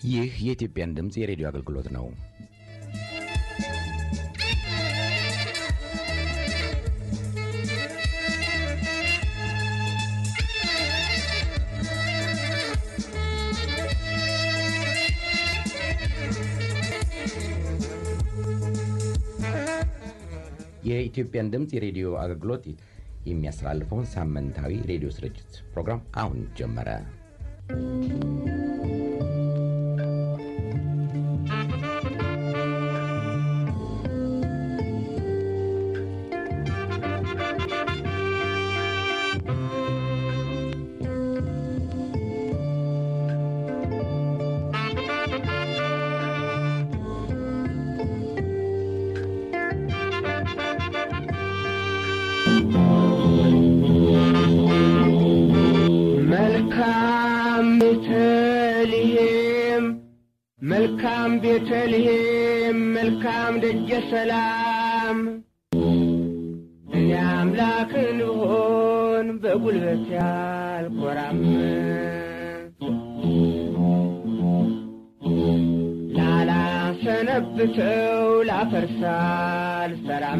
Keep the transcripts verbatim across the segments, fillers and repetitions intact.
ይህ የኢትዮጵያን ድምጽ የሬዲዮ አገልግሎት ነው። የኢትዮጵያን ድምጽ የሬዲዮ አገልግሎት የሚያስተላልፈውን ሳምንታዊ ሬዲዮ ስርጭት ፕሮግራም አሁን ጀመረ። መልካም ቤተልሔም መልካም ደጀ ሰላም እኔ አምላክን ሆን በጉልበት ያልኮራም ላላ ሰነብተው ላፈርሳል ሰላም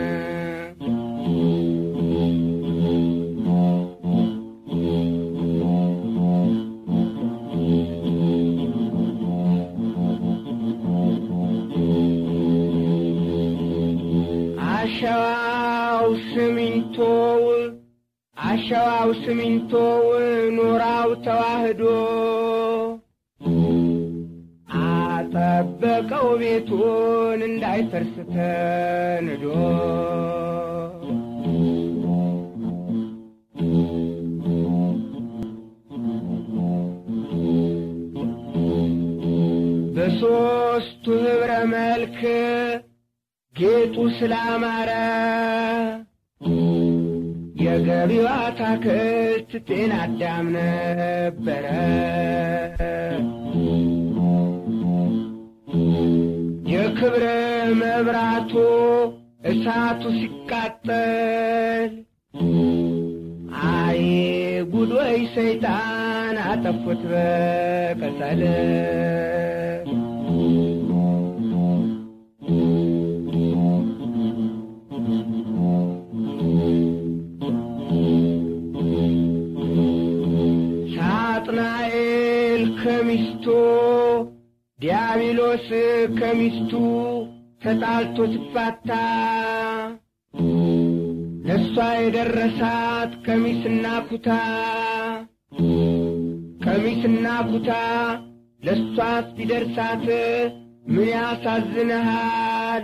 አሸዋው ስሚንቶ አሸዋው ስሚንቶ ኖራው ተዋህዶ አጠበቀው ቤቱን እንዳይፈርስ ተንዶ በሶስቱ ህብረ መልክ ጌጡ ስላማረ የገቢው አታክልት ጤና አዳም ነበረ የክብረ መብራቱ እሳቱ ሲቃጠል አይ ጉድ ወይ ሰይጣን አጠፉት በቀጸል ሳጥናኤል ከሚስቱ ዲያብሎስ ከሚስቱ ተጣልቶ ሲፋታ ለሷ የደረሳት ቀሚስና ኩታ ቀሚስና ኩታ ለሷ ሲደርሳት ምን ያሳዝንሃል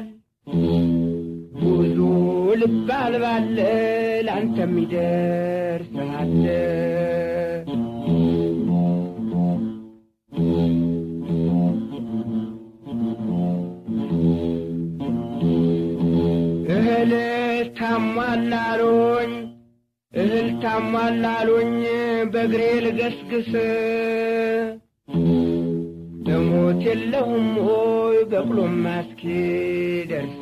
ብዙ ልብ አልባለ ላንተም ይደርሳል እህል ታሟላሎኝ እህል ታሟላሎኝ በእግሬ ልገስግስ ለሞት የለሁም ሆይ በቅሎም ማስኪ ደርስ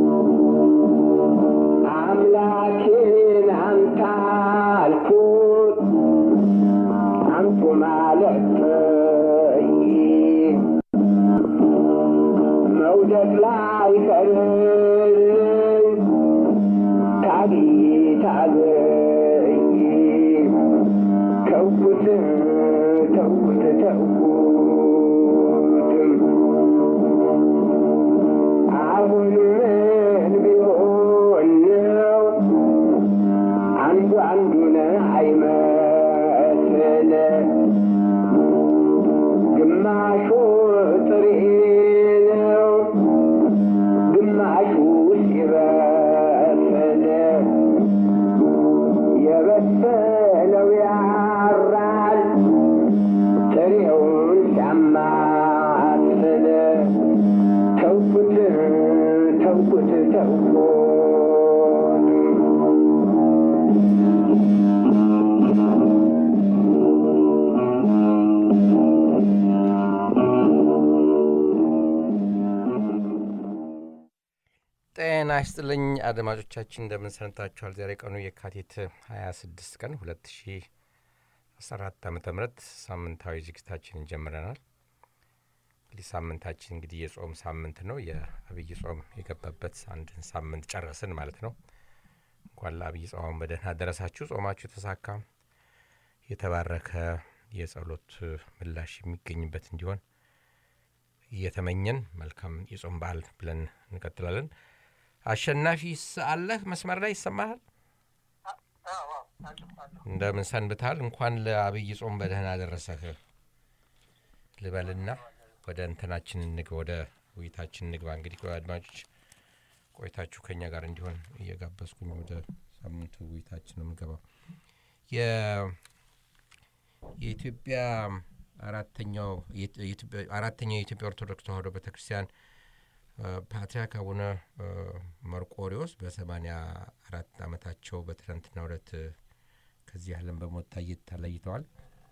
አምላኬን አንተ አልኩት መውደድ ላይ ቀር ታጊ ታገኝ ተውት ተውት ተውት አሁን ምን ቢሆን ነው አንዱ አንዱን አይመስል ግማሹ ጥሬ ነው ግማሹ ሲበስል የበሰለው ያራል ጥሬውን ሲያማስል ተውት ተውት ተውት ጤና ይስጥልኝ አድማጮቻችን እንደምን ሰንብታችኋል? ዛሬ ቀኑ የካቲት ሃያ ስድስት ቀን ሁለት ሺህ አስራ አራት ዓመተ ምህረት ሳምንታዊ ዝግጅታችንን ጀምረናል። እንግዲህ ሳምንታችን እንግዲህ የጾም ሳምንት ነው። የአብይ ጾም የገባበት አንድ ሳምንት ጨረስን ማለት ነው። እንኳን ለአብይ ጾም በደህና ደረሳችሁ። ጾማችሁ ተሳካ የተባረከ የጸሎት ምላሽ የሚገኝበት እንዲሆን እየተመኘን መልካም የጾም በዓል ብለን እንቀጥላለን። አሸናፊ አለህ መስመር ላይ ይሰማሃል? አዎ አዎ እንደምን ሰንብታል? እንኳን ለአብይ ጾም በደህና ደረሰህ ልበልና ወደ እንትናችን እንግባ፣ ወደ ውይይታችን እንግባ። እንግዲህ አድማጮች ቆይታችሁ ከኛ ጋር እንዲሆን እየጋበዝኩኝ ወደ ሳምንቱ ውይይታችን ነው የምገባው። የ የኢትዮጵያ አራተኛው የኢትዮጵያ አራተኛው የኢትዮጵያ ኦርቶዶክስ ተዋሕዶ ቤተክርስቲያን ፓትርያርክ አቡነ መርቆሪዎስ በሰማንያ አራት ዓመታቸው በትናንትናው ዕለት ከዚህ ዓለም በሞት ተለይተዋል።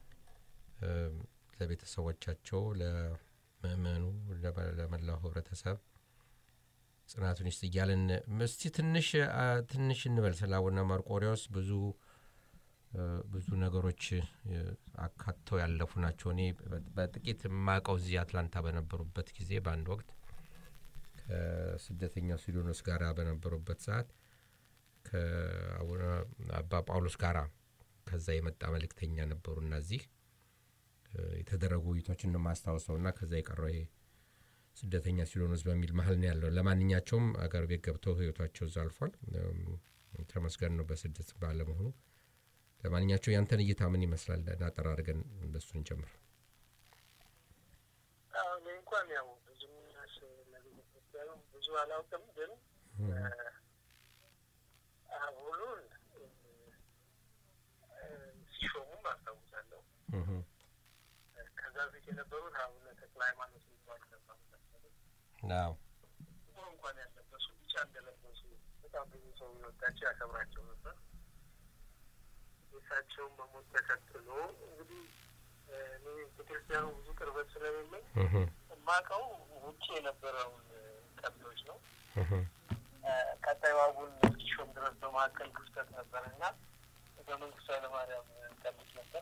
ለቤተሰቦቻቸው፣ ለምእመኑ፣ ለመላው ህብረተሰብ ጽናቱን ይስጥ እያልን እስቲ ትንሽ ትንሽ እንበል ስለ አቡነ መርቆሪዎስ። ብዙ ብዙ ነገሮች አካተው ያለፉ ናቸው። እኔ በጥቂት ማቀው እዚህ አትላንታ በነበሩበት ጊዜ በአንድ ወቅት ከስደተኛው ሲዶኖስ ጋር በነበሩበት ሰዓት ከአቡነ አባ ጳውሎስ ጋር ከዛ የመጣ መልእክተኛ ነበሩና እዚህ የተደረጉ ውይይቶችን ነው ማስታወሰውና ከዛ የቀረው ይሄ ስደተኛ ሲዶኖስ በሚል መሀል ነው ያለው። ለማንኛቸውም አገር ቤት ገብተው ህይወታቸው ዛልፏል። ተመስገን ነው በስደት ባለመሆኑ። ለማንኛቸው ያንተን እይታ ምን ይመስላል? እናጠራ አድርገን እንደሱን ጀምር። አዎ እንኳን ያው ብዙ ምንስ ለቤተክርስቲያኑ ብዙ አላውቅም፣ ግን አሁን ሲሾሙ አስታውሳለሁ። ከዛ በፊት የነበሩት አቡነ ተክለ ሃይማኖት የሚባሉ ነበሩ። አዎ እንኳን ያለበሱ ብቻ እንደለበሱ በጣም ብዙ ሰው ይወዳቸው ያከብራቸው ነበር። የሳቸውን መሞት ተከትሎ እንግዲህ እኔ ቤተክርስቲያኑ ብዙ ቅርበት ስለሌለኝ የማውቀው ውጭ የነበረውን ቀብሎች ነው። ቀጣዩ አቡነ እስኪሾም ድረስ በመካከል ክፍተት ነበርና በመንግስቱ ኃይለማርያም ቀብሎች ነበር።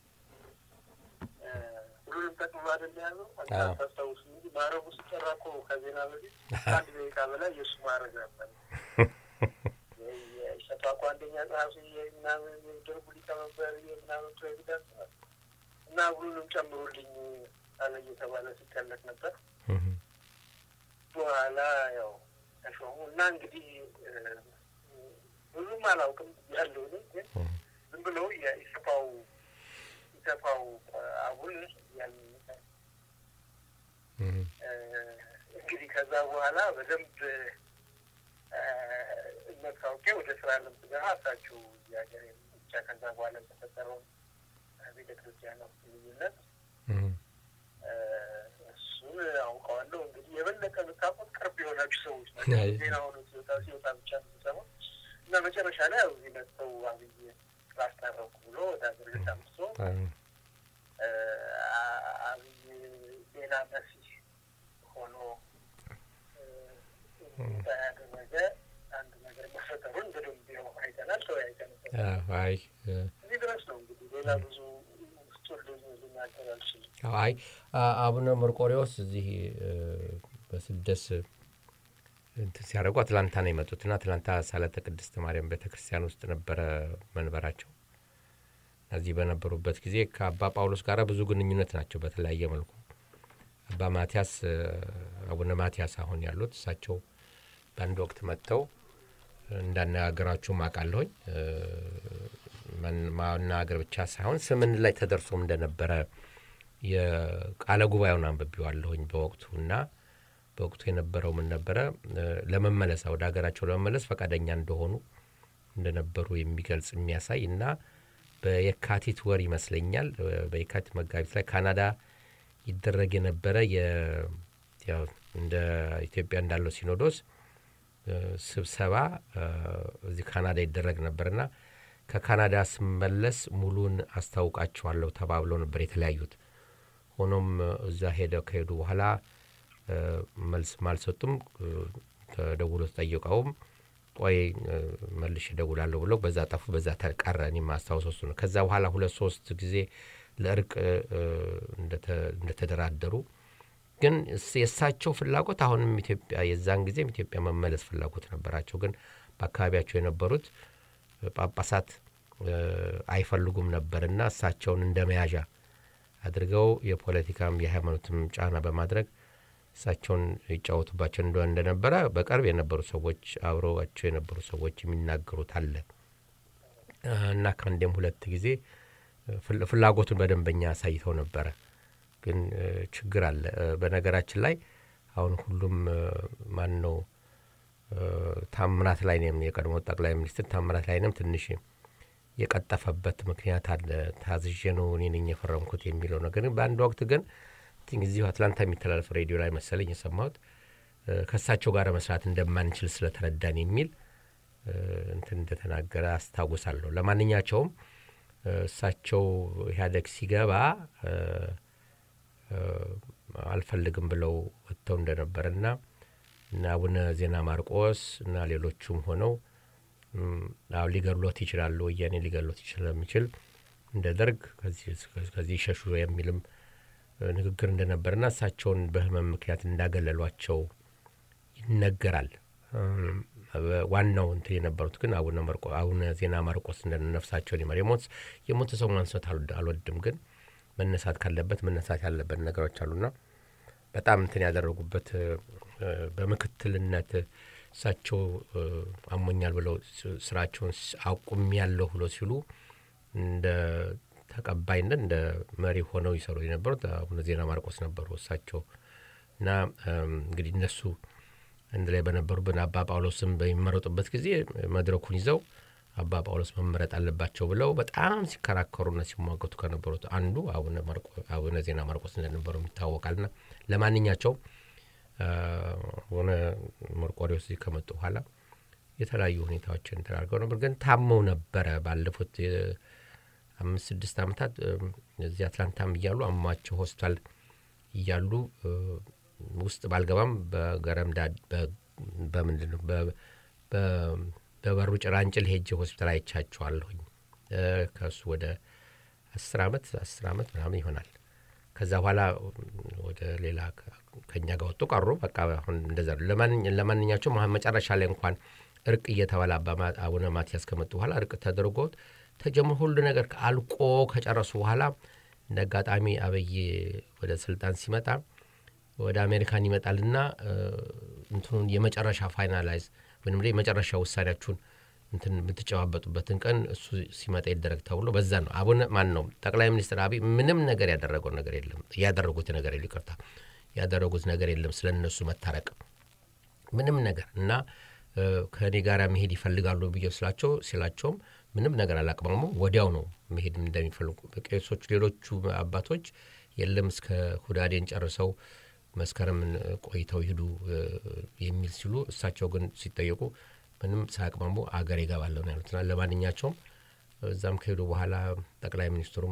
ሁሉንም ጠቅልሎ አይደል ያለው አታስታውስ እንጂ ማዕረጉ ሲጠራ እኮ ከዜና በፊት አንድ ደቂቃ በላይ የእሱ ማዕረግ ነበር። የሸቷ አንደኛ ጸሐፊ ምናምን የደርጉ ሊቀመንበር ምናምን ፕሬዚዳንት እና ሁሉንም ጨምሮልኝ አለ እየተባለ ሲቀለቅ ነበር። በኋላ ያው ተሾሙ እና እንግዲህ ብዙም አላውቅም ያለውን፣ ግን ዝም ብለው የኢሰፓው ኢሰፓው አቡን ያን እንግዲህ ከዛ በኋላ በደንብ መታወቂ ወደ ስራ ለምትገባ አሳችሁ ያገሬ ብቻ ከዛ በኋላ ተፈጠረው ቤተክርስቲያን ነው ልዩነት እሱን አውቀዋለሁ። እንግዲህ የበለጠ ብታውቁት ቅርብ የሆናችሁ ሰዎች ናቸው። ዜናውን ሲወጣ ሲወጣ ብቻ ነው እና መጨረሻ ላይ ያው እዚህ መጥተው አብይ ላስታረቁ ብሎ ወደ አገር ቤት አምጥቶ አብይ ሌላ መሲህ ሆኖ ያደረገ አንድ ነገር መፈጠሩን በደንብ ያው አይተናል። ሰው አይተናል። አይ እዚህ ድረስ ነው እንግዲህ ሌላ ብዙ ስቶሪ ልናገር አልችልም። አይ አቡነ መርቆሪዎስ እዚህ በስደስ እንት ሲያረጉ አትላንታ ነው የመጡትና አትላንታ ሳለተ ቅድስት ማርያም ቤተክርስቲያን ውስጥ ነበረ መንበራቸው። እዚህ በነበሩበት ጊዜ ከአባ ጳውሎስ ጋር ብዙ ግንኙነት ናቸው በተለያየ መልኩ። አባ ማቲያስ አቡነ ማቲያስ አሁን ያሉት እሳቸው በአንድ ወቅት መጥተው እንዳናገራቸው ማቃለሁኝ ማን ማናገር ብቻ ሳይሆን ስምን ላይ ተደርሶም እንደነበረ የቃለ ጉባኤውን አንብቤዋለሁኝ በወቅቱና በወቅቱ የነበረው ምን ነበረ ለመመለስ ወደ ሀገራቸው ለመመለስ ፈቃደኛ እንደሆኑ እንደነበሩ የሚገልጽ የሚያሳይና በየካቲት ወር ይመስለኛል በየካቲት መጋቢት ላይ ካናዳ ይደረግ የነበረ የ ያው እንደ ኢትዮጵያ እንዳለው ሲኖዶስ ስብሰባ እዚህ ካናዳ ይደረግ ነበርና ከካናዳ ስመለስ ሙሉን አስተዋውቃቸዋለሁ ተባብለው ነበር የተለያዩት። ሆኖም እዛ ሄደው ከሄዱ በኋላ መልስ ማልሰጡም ተደውሎ ተጠየቀውም ወይ መልሽ ደውላለሁ ብለው በዛ ጠፉ። በዛ ተቀረኒ ማስተዋወሱ ነው። ከዛ በኋላ ሁለት ሶስት ጊዜ ለርቅ እንደተደራደሩ ግን የሳቸው ፍላጎት አሁንም ኢትዮጵያ የዛን ጊዜ ኢትዮጵያ መመለስ ፍላጎት ነበራቸው። ግን በአካባቢያቸው የነበሩት ጳጳሳት አይፈልጉም ነበርና እሳቸውን እንደመያዣ አድርገው የፖለቲካም የሃይማኖትም ጫና በማድረግ እሳቸውን ይጫወቱባቸው እንደነበረ በቅርብ የነበሩ ሰዎች አብረዋቸው የነበሩ ሰዎች የሚናገሩት አለ እና ከአንዴም ሁለት ጊዜ ፍላጎቱን በደንበኛ አሳይተው ነበር። ግን ችግር አለ በነገራችን ላይ አሁን ሁሉም ማን ነው ታምራት ላይ ነው የቀድሞ ጠቅላይ ሚኒስትር ታምራት ላይ ነው ትንሽ የቀጠፈበት ምክንያት አለ። ታዝዤ ነው እኔ ነኝ የፈረምኩት የሚለው ነገር በአንድ ወቅት ግን እዚህ አትላንታ የሚተላለፍ ሬዲዮ ላይ መሰለኝ የሰማሁት ከሳቸው ጋር መስራት እንደማንችል ስለተረዳን የሚል እንትን እንደተናገረ አስታውሳለሁ። ለማንኛውም እሳቸው ኢህአዴግ ሲገባ አልፈልግም ብለው ወጥተው እንደነበርና እና አቡነ ዜና ማርቆስ እና ሌሎችም ሆነው አው ሊገሉት ይችላሉ ወያኔ ሊገሉት ይችላል የሚችል እንደደርግ ከዚህ ከዚህ ሸሹ የሚልም ንግግር እንደነበርና እሳቸውን በህመም ምክንያት እንዳገለሏቸው ይነገራል። ዋናው እንት የነበሩት ግን አቡነ ማርቆስ አቡነ ዜና ማርቆስ እንደነፍሳቸው ሊመር የሞት የሞት ሰው ማንሳት አልወድም ግን መነሳት ካለበት መነሳት ያለበት ነገሮች አሉና በጣም እንትን ያደረጉበት በመክትልነት እሳቸው አሞኛል ብለው ስራቸውን አቁም ያለው ብለው ሲሉ እንደ ተቀባይነት እንደ መሪ ሆነው ይሰሩ የነበሩት አቡነ ዜና ማርቆስ ነበሩ እሳቸው እና እንግዲህ እነሱ እንደ ላይ በነበሩበት አባ ጳውሎስም በሚመረጡበት ጊዜ መድረኩን ይዘው አባ ጳውሎስ መመረጥ አለባቸው ብለው በጣም ሲከራከሩና ሲሟገቱ ከነበሩት አንዱ አቡነ ማርቆስ አቡነ ዜና ማርቆስ እንደነበሩ ይታወቃልና ለማንኛውም አቡነ መርቆሪዎስ ከመጡ በኋላ የተለያዩ ሁኔታዎችን ተራርገው ነበር። ግን ታመው ነበር ባለፉት አምስት ስድስት አመታት እዚህ አትላንታም ይያሉ አማቸው ሆስፒታል ይያሉ ውስጥ ባልገባም በገረምዳ በመንደው በ በበሩ ጭራንጭል ሄጄ ሆስፒታል አይቻቸዋለሁኝ ከሱ ወደ አስር አመት አስር አመት ምናምን ይሆናል። ከዛ በኋላ ወደ ሌላ ከኛ ጋር ወጡ ቀሩ። በቃ አሁን እንደዛ ለማን ለማንኛቸው መጨረሻ ላይ እንኳን እርቅ እየተባለ አቡነ ማቲያስ ከመጡ በኋላ እርቅ ተደርጎ ተጀምሮ ሁሉ ነገር አልቆ ከጨረሱ በኋላ እንደጋጣሚ አብይ ወደ ስልጣን ሲመጣ ወደ አሜሪካን ይመጣልና እንትኑን የመጨረሻ ፋይናላይዝ ወይንም ላይ የመጨረሻ ውሳኔያችሁን እንትን የምትጨዋበጡበትን ቀን እሱ ሲመጣ ይደረግ ተብሎ በዛ ነው አቡነ ማን ነው ጠቅላይ ሚኒስትር አብይ ምንም ነገር ያደረገው ነገር የለም ያደረጉት ነገር ይልቀርታ ያደረጉት ነገር የለም ስለነሱ መታረቅ ምንም ነገር እና ከኔ ጋራ መሄድ ይፈልጋሉ ብዬ ስላቸው ሲላቸው ምንም ነገር አላቀመሙ ወዲያው ነው መሄድ እንደሚፈልጉ በቄሶች ሌሎቹ አባቶች የለም እስከ ሁዳዴን ጨርሰው መስከረም ቆይተው ይሄዱ የሚል ሲሉ እሳቸው ግን ሲጠየቁ ምንም ሳያቀመሙ አገር ይገባሉ ነው ያሉትና ለማንኛውም እዛም ከሄዱ በኋላ ጠቅላይ ሚኒስትሩም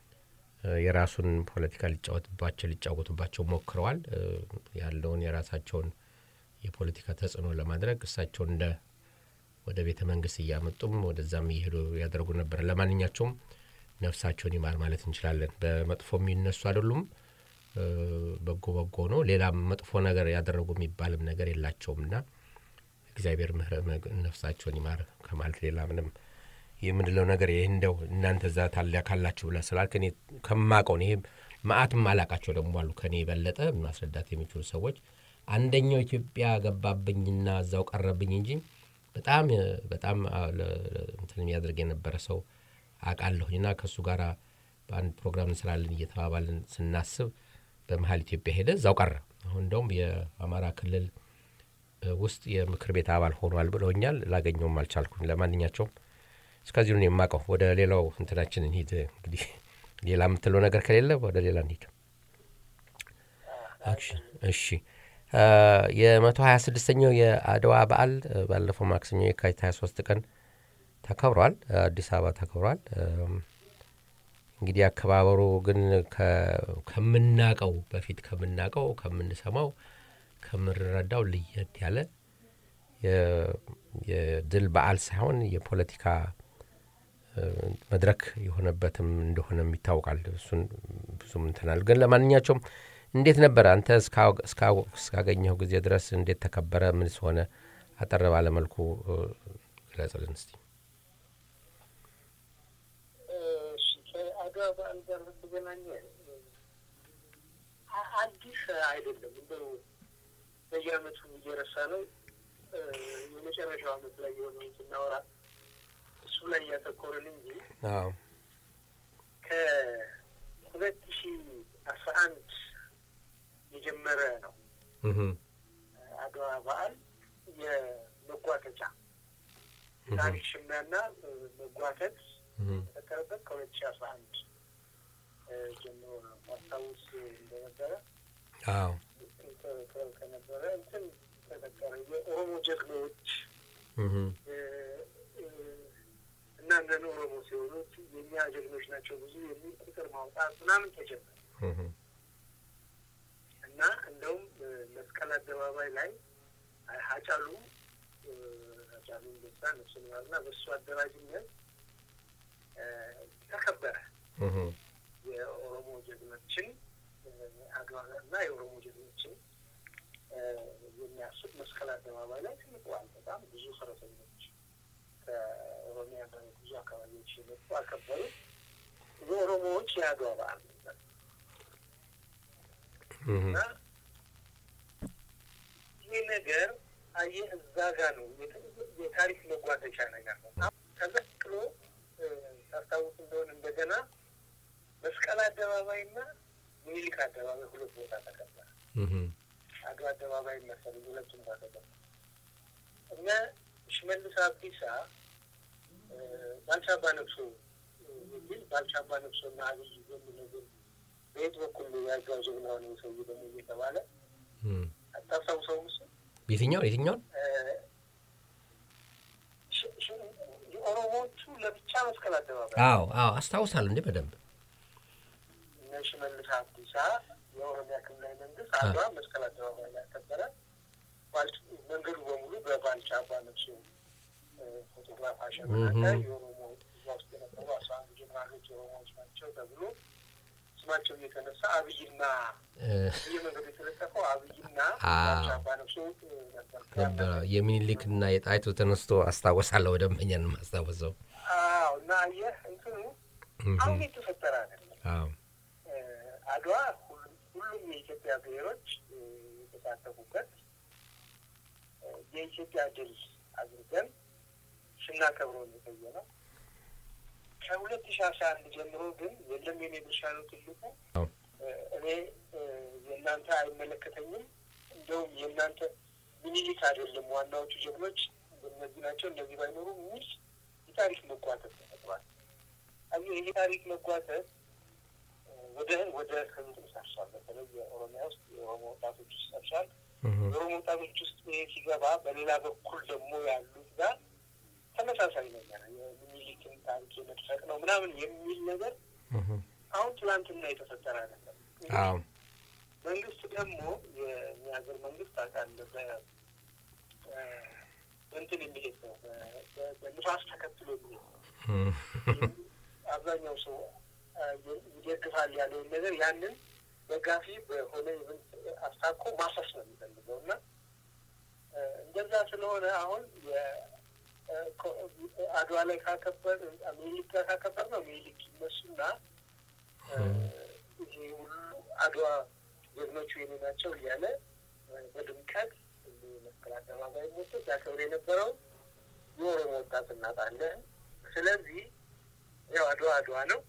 የራሱን ፖለቲካ ሊጫወትባቸው ሊጫወቱባቸው ሞክረዋል። ያለውን የራሳቸውን የፖለቲካ ተጽዕኖ ለማድረግ እሳቸው እንደ ወደ ቤተ መንግስት ያመጡም ወደዛም ይሄዱ ያደርጉ ነበር። ለማንኛውም ነፍሳቸውን ይማር ማለት እንችላለን። በመጥፎ የሚነሱ አይደሉም በጎ በጎ ነው ሌላ መጥፎ ነገር ያደረጉ የሚባልም ነገር የላቸውምና እግዚአብሔር ምህረት ነፍሳቸውን ይማር ከማለት ሌላ ምንም የምንለው ነገር ይሄ እንደው እናንተ ዛ ታላቅ ካላችሁ ብለ ስላልከኔ ከማቀው ነው ይሄ ማአትም አላቃቸው ደግሞ አሉ ከኔ በለጠ ማስረዳት የሚችሉ ሰዎች አንደኛው ኢትዮጵያ ገባብኝና ዛው ቀረብኝ እንጂ በጣም በጣም እንትን የሚያደርግ የነበረ ሰው አቃለሁና ከሱ ጋራ በአንድ ፕሮግራም እንሰራለን እየተባባልን ስናስብ በመሃል ኢትዮጵያ ሄደ ዛው ቀረ አሁን እንደውም የአማራ ክልል ውስጥ የምክር ቤት አባል ሆኗል ብለውኛል ላገኘውም አልቻልኩም ለማንኛቸውም እስከዚህ ነው የማቀው ወደ ሌላው እንትናችን እንሂድ እንግዲህ ሌላ ምትለው ነገር ከሌለ ወደ ሌላ እንሂድ አክሽን እሺ የ126ኛው የአድዋ በዓል ባለፈው ማክሰኞ የካቲት ሃያ ሶስት ቀን ተከብሯል አዲስ አበባ ተከብሯል እንግዲህ አከባበሩ ግን ከምናቀው በፊት ከምናቀው ከምንሰማው ከምንረዳው ለየት ያለ የድል በዓል ሳይሆን የፖለቲካ መድረክ የሆነበትም እንደሆነ የሚታወቃል እሱን ብዙም እንተናል ግን ለማንኛቸውም እንዴት ነበር አንተ እስካው እስካው እስካገኘው ጊዜ ድረስ እንዴት ተከበረ ምንስ ሆነ አጠር ባለ መልኩ ግለጽልን እስቲ አድዋ በዓል ጋር በተገናኘ አዲስ አይደለም እንደው በየዓመቱ እየረሳ ነው የመጨረሻው ዓመት ላይ የሆነው ስናወራ እሱ ላይ ያተኮረን እንጂ አዎ ከሁለት ሺህ አስራ አንድ የጀመረ ነው እህ አድዋ በዓል የመጓተቻ ታሪክ ሽሚያና መጓተት ተከረበት ከሁለት ሺህ አስራ አንድ ጀምሮ ነው ማስታወስ እንደነበረ አዎ ከነበረ እንትን ተከረ የኦሮሞ ጀግኖች እህ እና እነ ኦሮሞ ሲሆኑት የኛ ጀግኖች ናቸው ብዙ የሚል ቁጥር ማውጣት ምናምን ተጀመረ እህ እና እንደውም መስቀል አደባባይ ላይ ሀጫሉ ሀጫሉ እንደዛ ነውና በሱ አደራጅነት ተከበረ እህ የኦሮሞ ጀግኖችን አድዋና የኦሮሞ ጀግኖችን የሚያስብ መስቀል አደባባይ ላይ ተመጥቷል በጣም ብዙ ፈረሰኞች ከኦሮሚያ ብዙ አካባቢዎች የመጡ አከበሩ የኦሮሞዎች የአድዋ በዓል እና ይህ ነገር አየህ እዛ ጋር ነው የታሪክ መጓተቻ ነገር ነው ተዘክሎ ታስታውስ እንደሆነ እንደገና መስቀል አደባባይና ሚኒሊክ አደባባይ ሁለት ቦታ ተከበረ እህ አድዋ አደባባይ መሰለኝ ሁለቱም ቦታ ተከበረ እና ሽመልስ አብዲሳ ባልቻ ባነብሶ የሚል ባልቻ ባነብሶና አብይ የሚነገር ቤት በኩል ያጋው ጀግናው ነው ሰው ደግሞ እየተባለ እህ አታስታውሰው እሱ የትኛው የትኛው የኦሮሞቹ ለብቻ መስቀል አደባባይ አዎ አዎ አስታውሳለሁ እንዴ በደንብ ሽመልስ አብዲሳ የኦሮሚያ ክልላዊ መንግስት አድዋ መስቀል አደባባይ ላይ ተከበረ ባልቻ መንገዱ በሙሉ በባልቻ ባነብሶ ፎቶግራፍ አሸበረቀ የኦሮሞ ውስጥ የነበሩ አስራ አንድ ጀነራሎች ኦሮሞዎች ናቸው ተብሎ ስማቸው የተነሳ አብይና የመንገዱ የተለጠፈው አብይና ባልቻ ባነብሶ ነበር የሚኒሊክና የጣይቱ ተነስቶ አስታውሳለሁ ወደመኛን ማስታወሰው አዎ እና አየህ እንትኑ አሁን የተፈጠረ አይደለም አዎ አድዋ ሁሉም የኢትዮጵያ ብሔሮች የተሳተፉበት የኢትዮጵያ ድል አድርገን ስናከብረው ነው ከሁለት ሺህ አስራ አንድ ጀምሮ ግን የለም የኔ ድርሻ ነው ትልቁ እኔ የእናንተ አይመለከተኝም እንደውም የእናንተ ሚኒሊክ አይደለም ዋናዎቹ ጀግኖች እነዚህ ናቸው እንደዚህ ባይኖሩ ምን የታሪክ መጓተት ተፈጥሯል አየህ ይሄ ታሪክ መጓተት ወደ ወደ ህዝብ ተሳስቷል በተለይ የኦሮሚያ ውስጥ የኦሮሞ ወጣቶች ተሳስቷል የኦሮሞ ወጣቶች ውስጥ ሲገባ በሌላ በኩል ደግሞ ያሉት ጋር ተመሳሳይ ነው የሚሊክን ታሪክ የመድፈቅ ነው ምናምን የሚል ነገር አሁን ትላንትና የተፈጠረ አይደለም አዎ መንግስት ደግሞ የሚያገር መንግስት አካል በ እንትን የሚሄድ ነው በንፋስ ተከትሎ የሚሄድ አብዛኛው ሰው ይደግፋል ያለው ነገር ያንን ደጋፊ በሆነ አስታኮ ማሰስ ነው የሚፈልገውና እንደዛ ስለሆነ አሁን አድዋ ላይ ካከበር አሜሪካ ካከበር ነው ሚሊክ መስና ይሄ ሁሉ አድዋ ጀግኖቹ የኔናቸው ያለ በድምቀት መስከረም ላይ ሞቶ ያከብር የነበረው የኦሮሞ ወጣትና ታለ ስለዚህ ያው አድዋ አድዋ ነው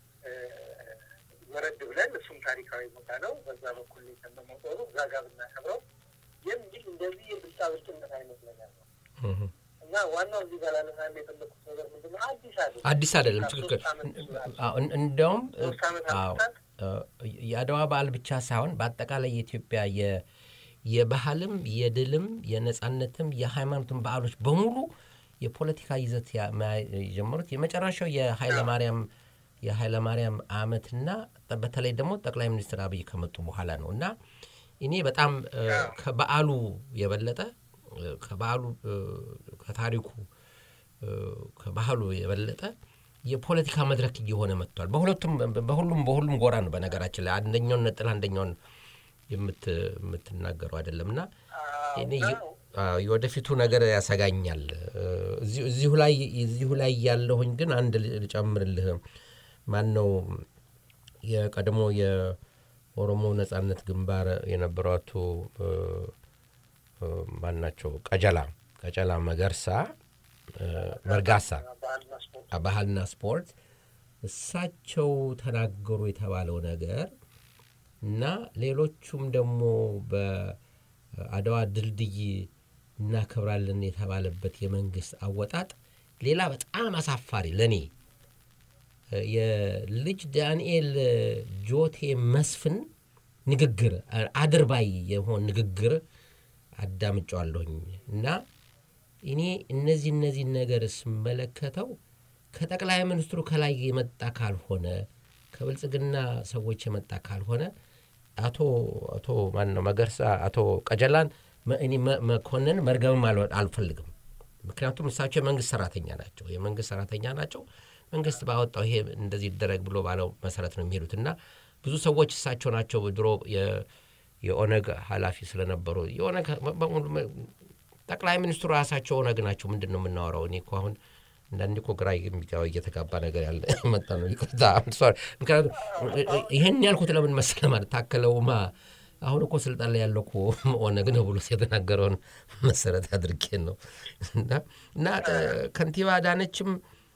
ወረድ ብለን እሱም ታሪካዊ ቦታ ነው በዛ በኩል የተመመጠሩ ዛጋብና ከብረው የሚል እንደዚህ የብልጣብልጥነት አይነት ነገር ነው እና ዋናው እዚህ ጋር ለማለት የፈለኩት ነገር ምንድነው አዲስ አይደለም አዲስ አይደለም ትክክል እንደውም አዎ የአድዋ በዓል ብቻ ሳይሆን በአጠቃላይ የኢትዮጵያ የ የባህልም የድልም የነጻነትም የሃይማኖትም በዓሎች በሙሉ የፖለቲካ ይዘት ያጀመሩት የመጨረሻው የኃይለ ማርያም የኃይለ ማርያም አመትና በተለይ ደግሞ ጠቅላይ ሚኒስትር አብይ ከመጡ በኋላ ነውና እኔ በጣም ከበዓሉ የበለጠ ከበዓሉ ከታሪኩ ከባህሉ የበለጠ የፖለቲካ መድረክ እየሆነ መጥቷል በሁለቱም በሁሉም በሁሉም ጎራ ነው በነገራችን ላይ አንደኛውን ነጥላ አንደኛውን የምት የምትናገረው አይደለምና እኔ የወደፊቱ ነገር ያሰጋኛል እዚሁ እዚሁ ላይ እዚሁ ላይ ያለሁኝ ግን አንድ ልጨምርልህ ማን ነው የቀድሞ የኦሮሞ ነጻነት ግንባር የነበሩት ማናቸው ቀጀላ ቀጀላ መገርሳ መርጋሳ ባህልና ስፖርት እሳቸው ተናገሩ የተባለው ነገር እና ሌሎቹም ደግሞ በአድዋ ድልድይ እናከብራለን የተባለበት የመንግስት አወጣጥ ሌላ በጣም አሳፋሪ ለኔ የልጅ ዳንኤል ጆቴ መስፍን ንግግር አድርባይ የሆነ ንግግር አዳምጫለሁኝ እና እኔ እነዚህ እነዚህ ነገር ስመለከተው ከጠቅላይ ሚኒስትሩ ከላይ የመጣ ካልሆነ ከብልጽግና ሰዎች የመጣ ካልሆነ አቶ አቶ ማን ነው መገርሳ አቶ ቀጀላን እኔ መኮንን መርገም አልፈልግም ምክንያቱም እሳቸው መንግስት ሰራተኛ ናቸው የመንግስት ሰራተኛ ናቸው መንግስት ባወጣው ይሄ እንደዚህ ይደረግ ብሎ ባለው መሰረት ነው የሚሄዱትና ብዙ ሰዎች እሳቸው ናቸው ድሮ የኦነግ ኃላፊ ስለነበሩ የኦነግ ጠቅላይ ሚኒስትሩ ራሳቸው ኦነግ ናቸው ምንድነው የምናወራው እኔ እኮ አሁን እንዳንዴ እኮ ግራ የሚጋው እየተጋባ ነገር ያለ መጣ ነው ይቅርታ ሶሪ ምክንያቱም ይሄን ያልኩት ለምን መሰለ ማለት ታከለውማ አሁን እኮ ስልጣን ላይ ያለው እኮ ኦነግ ነው ብሎ ሲተናገረው መሰረት አድርጌ ነው እና እና ከንቲባ አዳነችም